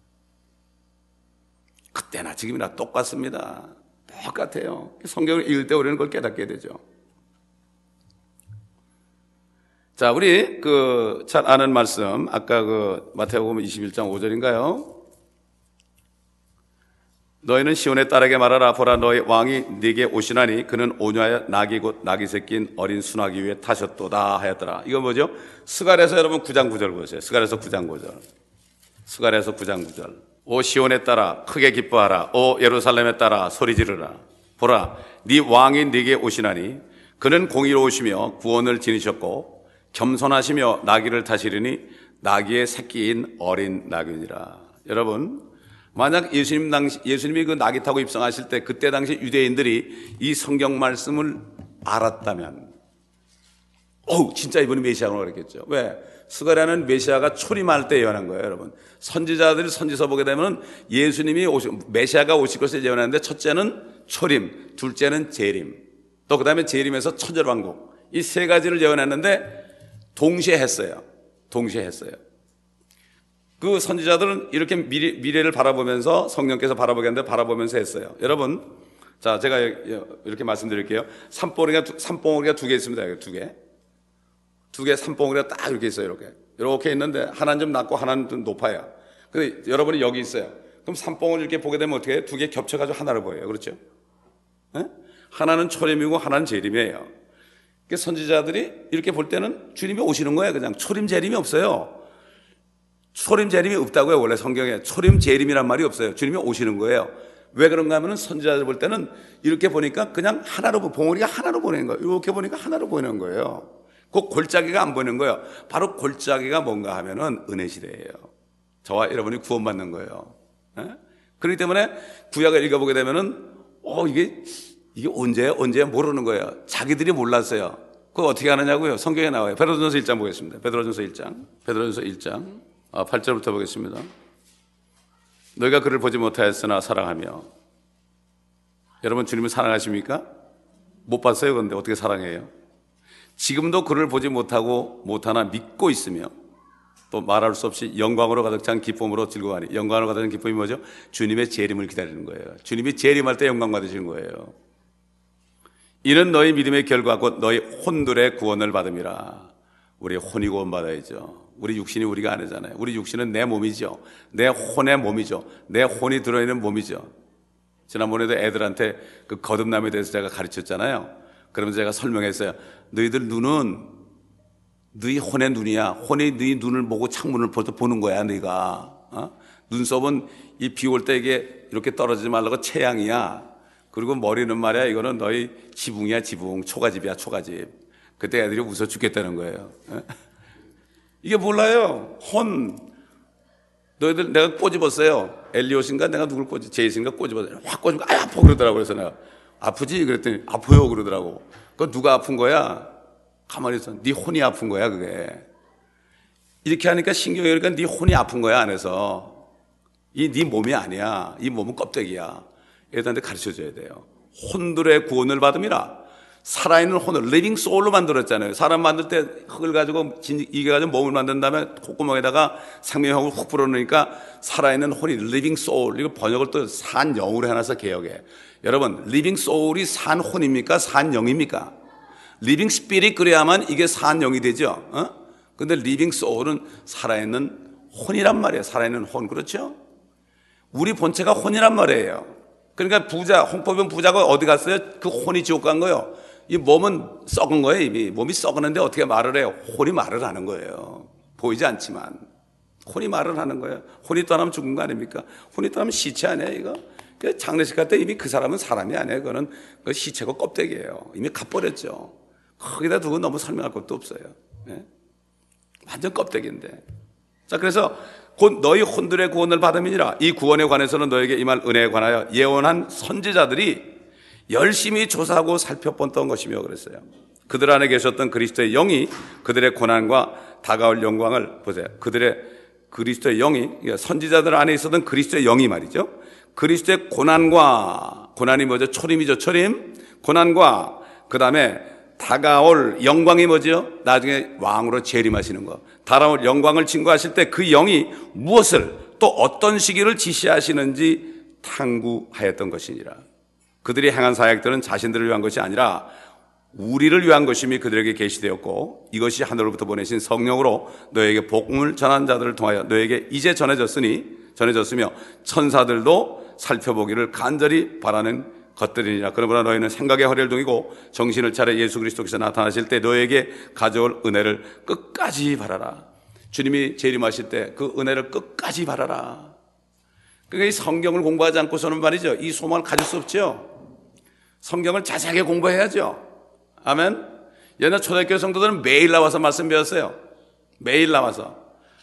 A: 그때나 지금이나 똑같습니다. 똑같아요. 성경을 읽을 때 우리는 그걸 깨닫게 되죠. 자, 우리 그 잘 아는 말씀 아까 그 마태복음 이십일 장 오 절인가요? 너희는 시온에 딸에게 말하라. 보라 너희 왕이 네게 오시나니 그는 온유하여 낙이 곧 낙이 새낀 어린 순하기 위해 타셨도다 하였더라. 이거 뭐죠? 스갈에서 여러분 구 장 구 절 보세요. 스갈에서 구 장 구 절. 스갈에서 구 장 구 절. 오 시온에 따라 크게 기뻐하라. 오 예루살렘에 따라 소리 지르라. 보라 네 왕이 네게 오시나니 그는 공의로우시며 구원을 지니셨고 겸손하시며 나귀를 타시리니 나귀의 새끼인 어린 나귀니라. 여러분 만약 예수님 당시 예수님이 그 나귀 타고 입성하실 때 그때 당시 유대인들이 이 성경 말씀을 알았다면, 오 진짜 이분이 메시아라고 그랬겠죠. 왜? 스가랴는 메시아가 초림할 때 예언한 거예요, 여러분. 선지자들이 선지서 보게 되면 예수님이 오시 메시아가 오실 것을 예언하는데 첫째는 초림, 둘째는 재림, 또 그다음에 재림에서 천절왕국 이 세 가지를 예언했는데 동시에 했어요. 동시에 했어요. 그 선지자들은 이렇게 미래, 미래를 바라보면서 성령께서 바라보게 했는데 바라보면서 했어요. 여러분, 자, 제가 이렇게 말씀드릴게요. 산봉우리가, 산봉우리가 두 개 있습니다. 두 개. 두 개 산봉우리가 딱 이렇게 있어요. 이렇게. 이렇게 있는데 하나는 좀 낮고 하나는 좀 높아요. 근데 여러분이 여기 있어요. 그럼 산봉우리 이렇게 보게 되면 어떻게 해요? 두 개 겹쳐가지고 하나로 보여요. 그렇죠? 네? 하나는 초림이고 하나는 재림이에요. 선지자들이 이렇게 볼 때는 주님이 오시는 거예요. 그냥 초림 재림이 없어요. 초림 재림이 없다고요. 원래 성경에 초림 재림이란 말이 없어요. 주님이 오시는 거예요. 왜 그런가 하면 선지자들 볼 때는 이렇게 보니까 그냥 하나로 봉우리가 하나로 보이는 거예요. 이렇게 보니까 하나로 보이는 거예요. 그 골짜기가 안 보이는 거예요. 바로 골짜기가 뭔가 하면은 은혜 시대예요. 저와 여러분이 구원받는 거예요. 네? 그렇기 때문에 구약을 읽어보게 되면은 어 이게 이게 언제예요? 언제야? 모르는 거예요. 자기들이 몰랐어요. 그거 어떻게 하느냐고요? 성경에 나와요. 베드로전서 일 장 보겠습니다. 베드로전서 일 장. 베드로전서 일 장. 아, 팔 절부터 보겠습니다. 너희가 그를 보지 못하였으나 사랑하며. 여러분 주님을 사랑하십니까? 못 봤어요. 그런데 어떻게 사랑해요? 지금도 그를 보지 못하고 못하나 믿고 있으며 또 말할 수 없이 영광으로 가득 찬 기쁨으로 즐거워하니, 영광으로 가득 찬 기쁨이 뭐죠? 주님의 재림을 기다리는 거예요. 주님이 재림할 때 영광 받으시는 거예요. 이는 너희 믿음의 결과 곧 너희 혼들의 구원을 받음이라. 우리 혼이 구원 받아야죠. 우리 육신이 우리가 아니잖아요. 우리 육신은 내 몸이죠. 내 혼의 몸이죠. 내 혼이 들어있는 몸이죠. 지난번에도 애들한테 그 거듭남에 대해서 제가 가르쳤잖아요. 그러면서 제가 설명했어요. 너희들 눈은 너희 혼의 눈이야. 혼이 너희 눈을 보고 창문을 보는 거야, 너희가. 어? 눈썹은 이 비 올 때 이게 이렇게 떨어지지 말라고 채양이야. 그리고 머리는 말이야, 이거는 너희 지붕이야, 지붕. 초가집이야, 초가집. 그때 애들이 웃어 죽겠다는 거예요. 어? 이게 몰라요. 혼. 너희들 내가 꼬집었어요. 엘리엇인가 내가 누굴 꼬집, 제이슨가 꼬집었어요. 확 꼬집고 아, 아파 그러더라고. 그래서 내가 아프지? 그랬더니 아파요 그러더라고. 그건 누가 아픈 거야? 가만히 있어. 네 혼이 아픈 거야, 그게. 이렇게 하니까 신경이 그러니까 네 혼이 아픈 거야, 안에서. 이 네 몸이 아니야. 이 몸은 껍데기야. 애들한테 가르쳐 줘야 돼요. 혼들의 구원을 받음이라. 살아있는 혼을 리빙 소울로 만들었잖아요. 사람 만들 때 흙을 가지고 이게 가지고 몸을 만든 다음에 콧구멍에다가 생명력을 훅 불어넣으니까 살아있는 혼이 리빙 소울. 이거 번역을 또 산 영으로 해놔서 개혁해. 여러분, 리빙 소울이 산 혼입니까? 산 영입니까? 리빙 스피릿 그래야만 이게 산 영이 되죠. 어? 근데 리빙 소울은 살아있는 혼이란 말이에요. 살아있는 혼. 그렇죠? 우리 본체가 혼이란 말이에요. 그러니까 부자, 홍포병 부자가 어디 갔어요? 그 혼이 지옥 간 거예요. 이 몸은 썩은 거예요. 이미 몸이 썩었는데 어떻게 말을 해요? 혼이 말을 하는 거예요. 보이지 않지만 혼이 말을 하는 거예요. 혼이 떠나면 죽은 거 아닙니까? 혼이 떠나면 시체 아니에요, 이거? 장례식 갈 때 이미 그 사람은 사람이 아니에요. 그거는 그 시체고 껍데기예요. 이미 갚버렸죠. 거기다 두고 너무 설명할 것도 없어요. 네? 완전 껍데기인데. 자, 그래서 곧 너희 혼들의 구원을 받음이니라. 이 구원에 관해서는 너에게 임할 은혜에 관하여 예언한 선지자들이 열심히 조사하고 살펴봤던 것이며 그랬어요. 그들 안에 계셨던 그리스도의 영이 그들의 고난과 다가올 영광을 보세요. 그들의 그리스도의 영이, 선지자들 안에 있었던 그리스도의 영이 말이죠. 그리스도의 고난과, 고난이 뭐죠? 초림이죠, 초림. 고난과 그 다음에 다가올 영광이 뭐죠? 나중에 왕으로 재림하시는 거. 다가올 영광을 증거하실 때 그 영이 무엇을 또 어떤 시기를 지시하시는지 탐구하였던 것이니라. 그들이 행한 사역들은 자신들을 위한 것이 아니라 우리를 위한 것임이 그들에게 계시되었고 이것이 하늘로부터 보내신 성령으로 너에게 복음을 전한 자들을 통하여 너에게 이제 전해졌으니 전해졌으며 천사들도 살펴보기를 간절히 바라는 것들이니라. 그러므로 너희는 생각의 허리를 동이고 정신을 차려 예수 그리스도께서 나타나실 때 너에게 가져올 은혜를 끝까지 바라라. 주님이 재림하실 때 그 은혜를 끝까지 바라라. 그러니까 이 성경을 공부하지 않고서는 말이죠, 이 소망을 가질 수 없죠. 성경을 자세하게 공부해야죠. 아멘. 옛날 초대교회 성도들은 매일 나와서 말씀 배웠어요. 매일 나와서.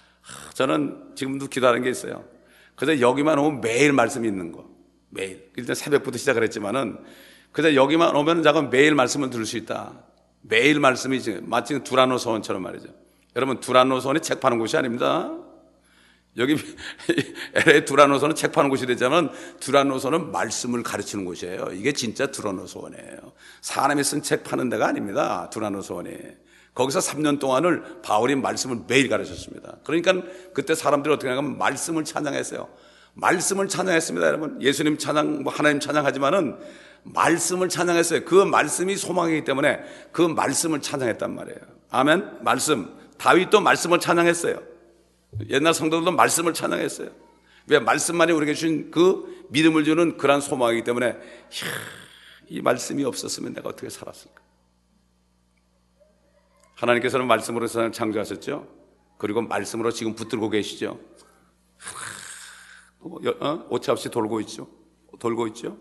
A: 저는 지금도 기도하는 게 있어요. 그래서 여기만 오면 매일 말씀이 있는 거. 매일. 일단 새벽부터 시작을 했지만은, 그래서 여기만 오면 잠깐 매일 말씀을 들을 수 있다. 매일 말씀이 마치 두란노 서원처럼 말이죠. 여러분, 두란노 서원이 책 파는 곳이 아닙니다. 여기 엘에이 두란노소는 책 파는 곳이 되자면 두란노소는 말씀을 가르치는 곳이에요. 이게 진짜 두란노소원이에요. 사람이 쓴 책 파는 데가 아닙니다. 두란노소원이. 거기서 삼 년 동안을 바울이 말씀을 매일 가르쳤습니다. 그러니까 그때 사람들이 어떻게 하냐면 말씀을 찬양했어요. 말씀을 찬양했습니다. 여러분, 예수님 찬양, 뭐 하나님 찬양하지만은 말씀을 찬양했어요. 그 말씀이 소망이기 때문에 그 말씀을 찬양했단 말이에요. 아멘. 말씀. 다윗도 말씀을 찬양했어요. 옛날 성도들도 말씀을 찬양했어요. 왜? 말씀만이 우리에게 주신 그 믿음을 주는 그러한 소망이기 때문에, 이야, 이 말씀이 없었으면 내가 어떻게 살았을까? 하나님께서는 말씀으로 세상을 창조하셨죠. 그리고 말씀으로 지금 붙들고 계시죠. 어? 오차 없이 돌고 있죠. 돌고 있죠.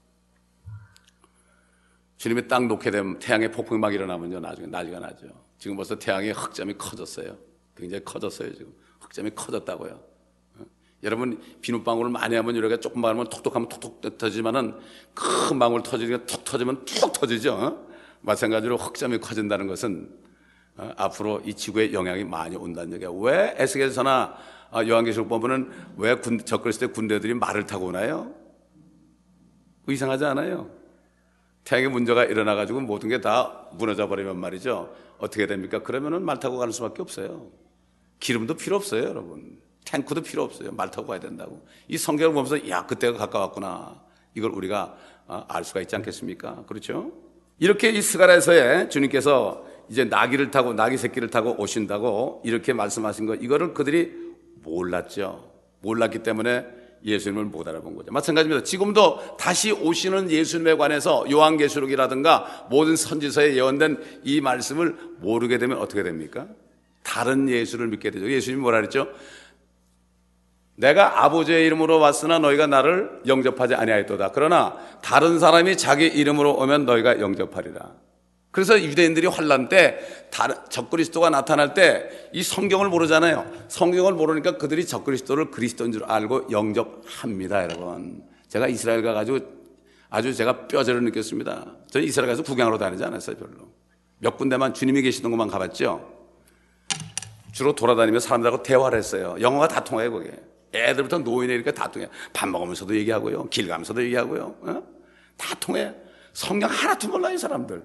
A: 주님이 딱 놓게 되면 태양의 폭풍이 막 일어나면요, 나중에 난리가 나죠. 지금 벌써 태양의 흑점이 커졌어요. 굉장히 커졌어요. 지금 흑점이 커졌다고요. 어? 여러분, 비눗방울을 많이 하면 이렇게 조금만 하면 톡톡하면 톡톡 터지지만은 큰 방울 터지니까 톡 터지면 툭 터지죠. 어? 마찬가지로 흑점이 커진다는 것은 어? 앞으로 이 지구에 영향이 많이 온다는 얘기예요. 왜 에스겔서나 어, 요한계시록 보면은 왜 군, 적그리스도의 군대들이 말을 타고 오나요? 이상하지 않아요? 태양에 문제가 일어나가지고 모든 게 다 무너져 버리면 말이죠. 어떻게 됩니까? 그러면은 말 타고 가는 수밖에 없어요. 기름도 필요 없어요, 여러분. 탱크도 필요 없어요. 말 타고 가야 된다고. 이 성경을 보면서 야, 그때가 가까웠구나. 이걸 우리가 알 수가 있지 않겠습니까? 그렇죠? 이렇게 이 스가랴서에 주님께서 이제 나귀를 타고 나귀 새끼를 타고 오신다고 이렇게 말씀하신 거, 이거를 그들이 몰랐죠. 몰랐기 때문에 예수님을 못 알아본 거죠. 마찬가지입니다. 지금도 다시 오시는 예수님에 관해서 요한계시록이라든가 모든 선지서에 예언된 이 말씀을 모르게 되면 어떻게 됩니까? 다른 예수를 믿게 되죠. 예수님이 뭐라 그랬죠? 내가 아버지의 이름으로 왔으나 너희가 나를 영접하지 아니하였도다. 그러나 다른 사람이 자기 이름으로 오면 너희가 영접하리라. 그래서 유대인들이 환난 때 적그리스도가 나타날 때 이 성경을 모르잖아요. 성경을 모르니까 그들이 적그리스도를 그리스도인 줄 알고 영접합니다. 여러분, 제가 이스라엘 가가지고 아주 제가 뼈저를 느꼈습니다. 저는 이스라엘 가서 구경하러 다니지 않았어요. 별로. 몇 군데만 주님이 계시던 곳만 가봤죠. 주로 돌아다니며 사람들하고 대화를 했어요. 영어가 다 통해요. 거기에 애들부터 노인이니까 다 통해. 밥 먹으면서도 얘기하고요, 길 가면서도 얘기하고요, 어? 다 통해. 성경 하나도 몰라요, 이 사람들.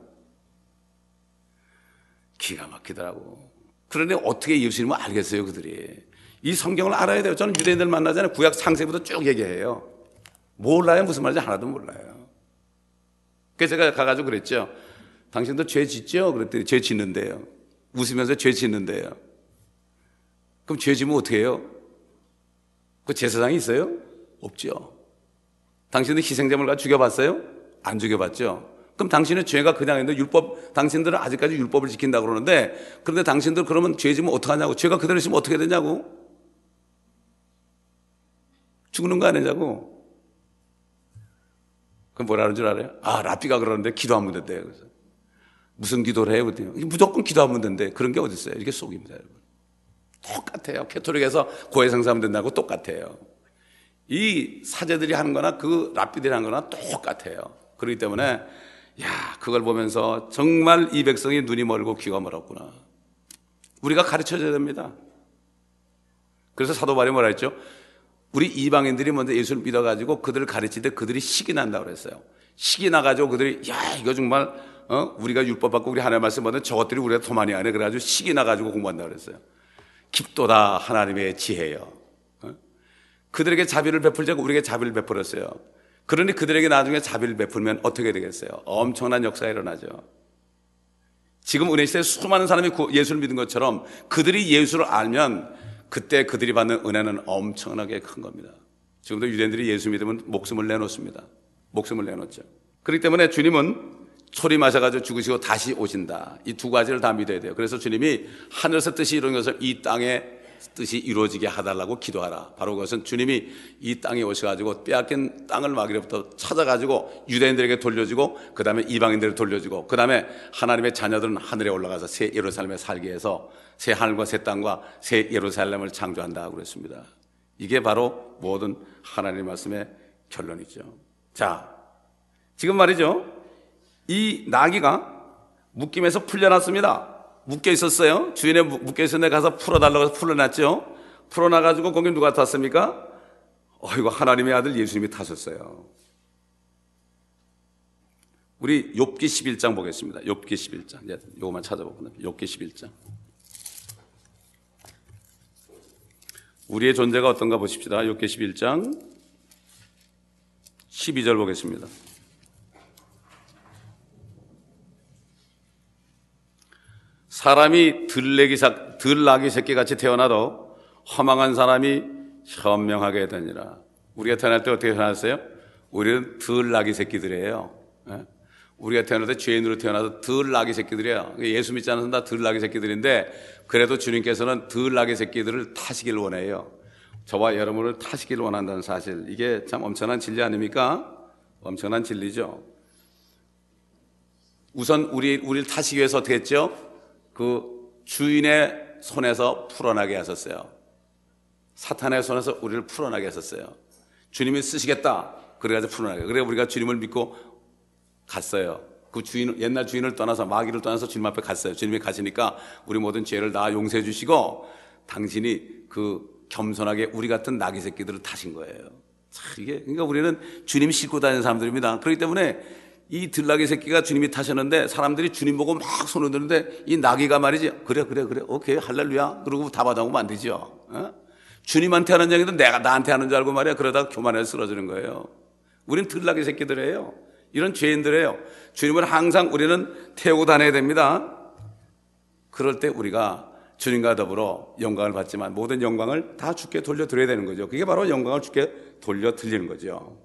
A: 기가 막히더라고. 그런데 어떻게 예수님을 알겠어요, 그들이? 이 성경을 알아야 돼요. 저는 유대인들 만나잖아요. 구약 창세부터 쭉 얘기해요. 몰라요. 무슨 말인지 하나도 몰라요. 그래서 제가 가가지고 그랬죠. 당신도 죄 짓죠? 그랬더니 죄 짓는데요. 웃으면서 죄 짓는데요. 그럼 죄 지면 어떻게 해요? 그 제사장이 있어요? 없죠. 당신도 희생제물 가지고 죽여봤어요? 안 죽여봤죠. 그럼 당신의 죄가 그냥 있는데 율법, 당신들은 아직까지 율법을 지킨다고 그러는데, 그런데 당신들 그러면 죄 지면 어떡하냐고. 죄가 그대로 있으면 어떻게 되냐고. 죽는 거 아니냐고. 그럼 뭐라 그러는 줄 알아요? 아, 라삐가 그러는데 기도하면 된대요. 그래서 무슨 기도를 해요? 그랬더니 무조건 기도하면 된대. 그런 게 어디 있어요? 이게 속입니다, 여러분. 똑같아요. 캐토릭에서 고해성사하면 된다고 똑같아요. 이 사제들이 하는 거나 그 랍비들이 하는 거나 똑같아요. 그렇기 때문에 야, 그걸 보면서 정말 이 백성이 눈이 멀고 귀가 멀었구나. 우리가 가르쳐줘야 됩니다. 그래서 사도 바울이 뭐라 했죠? 우리 이방인들이 먼저 예수를 믿어가지고 그들을 가르칠 때 그들이 식이 난다고 그랬어요. 식이 나가지고 그들이 야, 이거 정말 어? 우리가 율법 받고 우리 하나님의 말씀 받는 저것들이 우리가 더 많이 하네. 그래가지고 식이 나가지고 공부한다고 그랬어요. 깊도다 하나님의 지혜요. 어? 그들에게 자비를 베풀자고 우리에게 자비를 베풀었어요. 그러니 그들에게 나중에 자비를 베풀면 어떻게 되겠어요? 엄청난 역사가 일어나죠. 지금 은혜 시대에 수많은 사람이 예수를 믿은 것처럼 그들이 예수를 알면 그때 그들이 받는 은혜는 엄청나게 큰 겁니다. 지금도 유대인들이 예수 믿으면 목숨을 내놓습니다. 목숨을 내놓죠. 그렇기 때문에 주님은 소리 마셔가지고 죽으시고 다시 오신다. 이 두 가지를 다 믿어야 돼요. 그래서 주님이 하늘에서 뜻이 이루어진 것을 이 땅에 뜻이 이루어지게 하달라고 기도하라. 바로 그것은 주님이 이 땅에 오셔가지고 빼앗긴 땅을 마귀로부터 찾아가지고 유대인들에게 돌려주고 그 다음에 이방인들에게 돌려주고 그 다음에 하나님의 자녀들은 하늘에 올라가서 새 예루살렘에 살게 해서 새 하늘과 새 땅과 새 예루살렘을 창조한다고 그랬습니다. 이게 바로 모든 하나님의 말씀의 결론이죠. 자, 지금 말이죠. 이 나귀가 묶임에서 풀려났습니다. 묶여 있었어요. 주인에 묶여 있었는데 가서 풀어달라고 해서 풀어놨죠. 풀어놔가지고 거기 누가 탔습니까? 어이구, 하나님의 아들 예수님이 타셨어요. 우리 욥기 십일 장 보겠습니다. 욥기 십일 장. 이제 요거만 찾아보거든요. 욥기 십일 장. 우리의 존재가 어떤가 보십시다. 욥기 십일 장 십이 절 보겠습니다. 사람이 들나귀, 들나귀 새끼같이 태어나도 허망한 사람이 현명하게 되니라. 우리가 태어날 때 어떻게 태어났어요? 우리는 들나귀 새끼들이에요. 우리가 태어날 때 죄인으로 태어나서 들나귀 새끼들이에요. 예수 믿지 않는 다 들나귀 새끼들인데 그래도 주님께서는 들나귀 새끼들을 타시길 원해요. 저와 여러분을 타시길 원한다는 사실, 이게 참 엄청난 진리 아닙니까? 엄청난 진리죠. 우선 우리, 우리를 타시기 위해서 어떻게 했죠? 그 주인의 손에서 풀어나게 하셨어요. 사탄의 손에서 우리를 풀어나게 하셨어요. 주님이 쓰시겠다. 그래가지고 풀어나게. 그래 우리가 주님을 믿고 갔어요. 그 주인, 옛날 주인을 떠나서 마귀를 떠나서 주님 앞에 갔어요. 주님이 가시니까 우리 모든 죄를 다 용서해 주시고 당신이 그 겸손하게 우리 같은 나귀 새끼들을 타신 거예요. 참 이게, 그러니까 우리는 주님 싣고 다니는 사람들입니다. 그렇기 때문에 이 들나귀 새끼가 주님이 타셨는데 사람들이 주님 보고 막 손을 드는데 이 나귀가 말이지 그래 그래 그래 오케이 할렐루야 그러고 다 받아오면 안 되죠. 어? 주님한테 하는 얘기도 내가 나한테 하는 줄 알고 말이야. 그러다가 교만해서 쓰러지는 거예요. 우린 들나귀 새끼들이에요. 이런 죄인들이에요. 주님을 항상 우리는 태우고 다녀야 됩니다. 그럴 때 우리가 주님과 더불어 영광을 받지만 모든 영광을 다 주께 돌려드려야 되는 거죠. 그게 바로 영광을 주께 돌려드리는 거죠.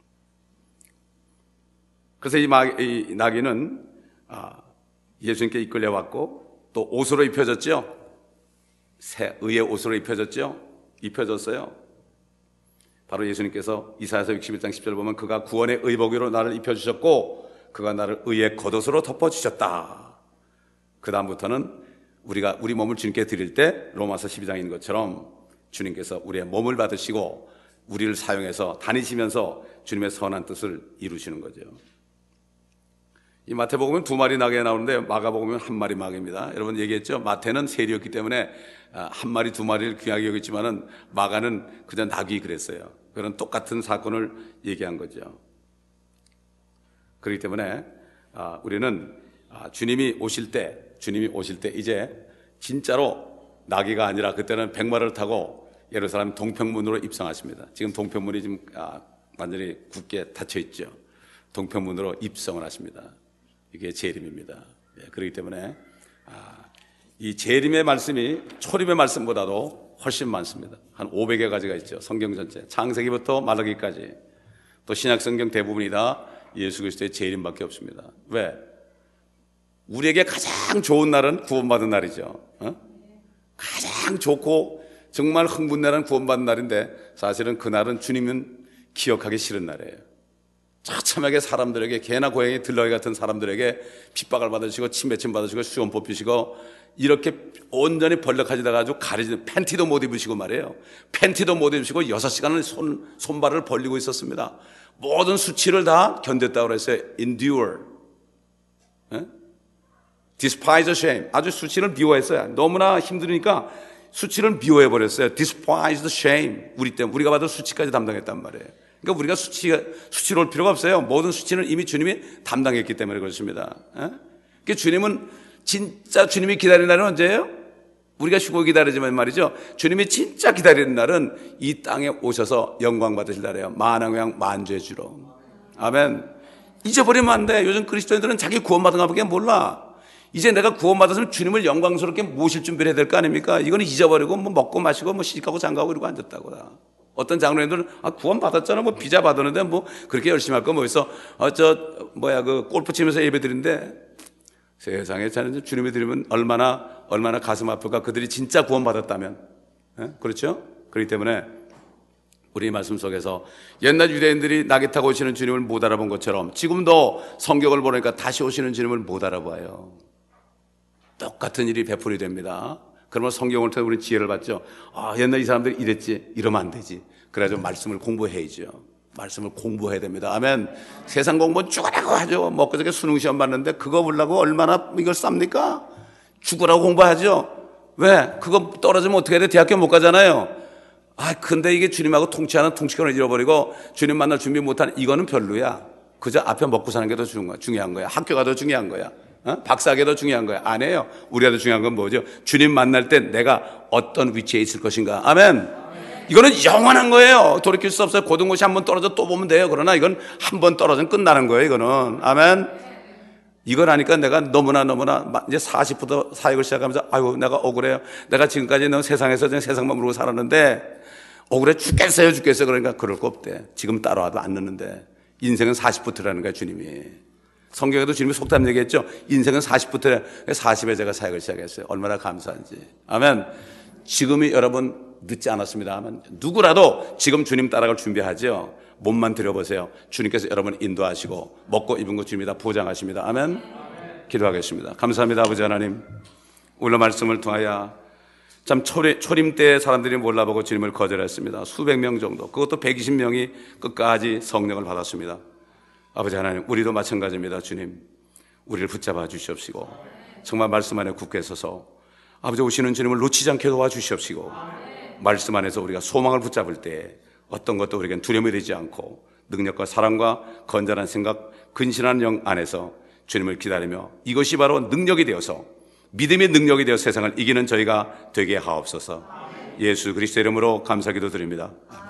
A: 그래서 이, 마, 이 나귀는 예수님께 이끌려왔고 또 옷으로 입혀졌죠. 새 의의 옷으로 입혀졌죠. 입혀졌어요. 바로 예수님께서 이사야서 육십일 장 십 절 보면 그가 구원의 의복으로 나를 입혀주셨고 그가 나를 의의 겉옷으로 덮어주셨다. 그 다음부터는 우리가 우리 몸을 주님께 드릴 때 로마서 십이 장인 것처럼 주님께서 우리의 몸을 받으시고 우리를 사용해서 다니시면서 주님의 선한 뜻을 이루시는 거죠. 이 마태복음은 두 마리 나귀가 나오는데 마가복음은 한 마리 나귀입니다. 여러분 얘기했죠. 마태는 세리였기 때문에 한 마리 두 마리를 귀하게 여겼지만은 마가는 그냥 나귀 그랬어요. 그런 똑같은 사건을 얘기한 거죠. 그렇기 때문에 우리는 주님이 오실 때 주님이 오실 때 이제 진짜로 나귀가 아니라 그때는 백마를 타고 예루살렘 동편문으로 입성하십니다. 지금 동편문이 지금 완전히 굳게 닫혀 있죠. 동편문으로 입성을 하십니다. 이게 재림입니다. 그렇기 때문에 이 재림의 말씀이 초림의 말씀보다도 훨씬 많습니다. 한 오백여 가지가 있죠. 성경 전체 창세기부터 말라기까지 또 신약 성경 대부분이 다 예수 그리스도의 재림밖에 없습니다. 왜? 우리에게 가장 좋은 날은 구원받은 날이죠. 어? 가장 좋고 정말 흥분나는 구원받은 날인데 사실은 그날은 주님은 기억하기 싫은 날이에요. 처참하게 사람들에게 개나 고양이 들러리 같은 사람들에게 핍박을 받으시고 침배침 받으시고 수염 뽑히시고 이렇게 온전히 벌레가지다가 아주 가리지는 팬티도 못 입으시고 말이에요. 팬티도 못 입으시고 여섯 시간을 손, 손발을 벌리고 있었습니다. 모든 수치를 다 견뎠다고 그랬어요. endure. 예? despise shame. 아주 수치를 미워했어요. 너무나 힘드니까 수치를 미워해버렸어요. despise shame. 우리 때문에 우리가 받은 수치까지 담당했단 말이에요. 그러니까 우리가 수치, 수치로울 필요가 없어요. 모든 수치는 이미 주님이 담당했기 때문에 그렇습니다. 예? 그러니까 주님은 진짜 주님이 기다리는 날은 언제예요? 우리가 쉬고 기다리지만 말이죠. 주님이 진짜 기다리는 날은 이 땅에 오셔서 영광 받으실 날이에요. 만왕왕 만주의 주로. 아멘. 잊어버리면 안 돼. 요즘 그리스도인들은 자기 구원받은 것밖에 몰라. 이제 내가 구원받았으면 주님을 영광스럽게 모실 준비를 해야 될 거 아닙니까? 이거는 잊어버리고 뭐 먹고 마시고 뭐 시집가고 장가고 이러고 앉았다고요. 어떤 장로님들은 아 구원받았잖아 뭐 비자 받았는데 뭐 그렇게 열심히 할 거 뭐 있어. 어 저 뭐야 그 골프 치면서 예배 드리는데 세상에 저는 주님이 드리면 얼마나 얼마나 가슴 아플까. 그들이 진짜 구원받았다면. 예? 그렇죠? 그렇기 때문에 우리 말씀 속에서 옛날 유대인들이 나귀 타고 오시는 주님을 못 알아본 것처럼 지금도 성경을 보니까 다시 오시는 주님을 못 알아봐요. 똑같은 일이 베풀이 됩니다. 그러면 성경을 통해 우리 지혜를 받죠. 아, 옛날 이 사람들이 이랬지. 이러면 안 되지. 그래가지고 말씀을 공부해야죠. 말씀을 공부해야 됩니다. 아멘. 세상 공부는 죽으라고 하죠. 먹고 저게 수능 시험 봤는데 그거 보려고 얼마나 이걸 쌉니까? 죽으라고 공부하죠. 왜? 그거 떨어지면 어떻게 해야 돼? 대학교 못 가잖아요. 아, 근데 이게 주님하고 통치하는 통치권을 잃어버리고 주님 만날 준비 못하는 이거는 별로야. 그저 앞에 먹고 사는 게 더 중요한 거야. 학교가 더 중요한 거야. 어? 박사학위 더 중요한 거야. 아니에요. 우리가 더 중요한 건 뭐죠? 주님 만날 때 내가 어떤 위치에 있을 것인가. 아멘. 이거는 영원한 거예요. 돌이킬 수 없어요. 고등고시 한 번 떨어져 또 보면 돼요. 그러나 이건 한 번 떨어지면 끝나는 거예요. 이거는. 아멘. 이걸 하니까 내가 너무나 너무나 이제 사십부터 사역을 시작하면서 아유 내가 억울해요. 내가 지금까지 너 세상에서 그냥 세상만 모르고 살았는데 억울해 죽겠어요 죽겠어요. 그러니까 그럴 거 없대. 지금 따라와도 안 늦는데 인생은 사십부터라는 거야 주님이. 성경에도 주님이 속담 얘기했죠. 인생은 사십부터 사십에 제가 사역을 시작했어요. 얼마나 감사한지. 아멘. 지금이 여러분 늦지 않았습니다. 아멘. 누구라도 지금 주님 따라갈 준비하죠. 몸만 들여보세요. 주님께서 여러분 인도하시고 먹고 입은 거 주님이 다 보장하십니다. 아멘. 기도하겠습니다. 감사합니다. 아버지 하나님, 오늘 말씀을 통하여 참 초림, 초림 때 사람들이 몰라보고 주님을 거절했습니다. 수백 명 정도, 그것도 백이십 명이 끝까지 성령을 받았습니다. 아버지 하나님, 우리도 마찬가지입니다. 주님, 우리를 붙잡아 주시옵시고 정말 말씀 안에 굳게 서서 아버지 오시는 주님을 놓치지 않게 도와주시옵시고 말씀 안에서 우리가 소망을 붙잡을 때 어떤 것도 우리에겐 두려움이 되지 않고 능력과 사랑과 건전한 생각, 근신한 영 안에서 주님을 기다리며 이것이 바로 능력이 되어서 믿음의 능력이 되어 세상을 이기는 저희가 되게 하옵소서. 예수 그리스도 이름으로 감사기도 드립니다.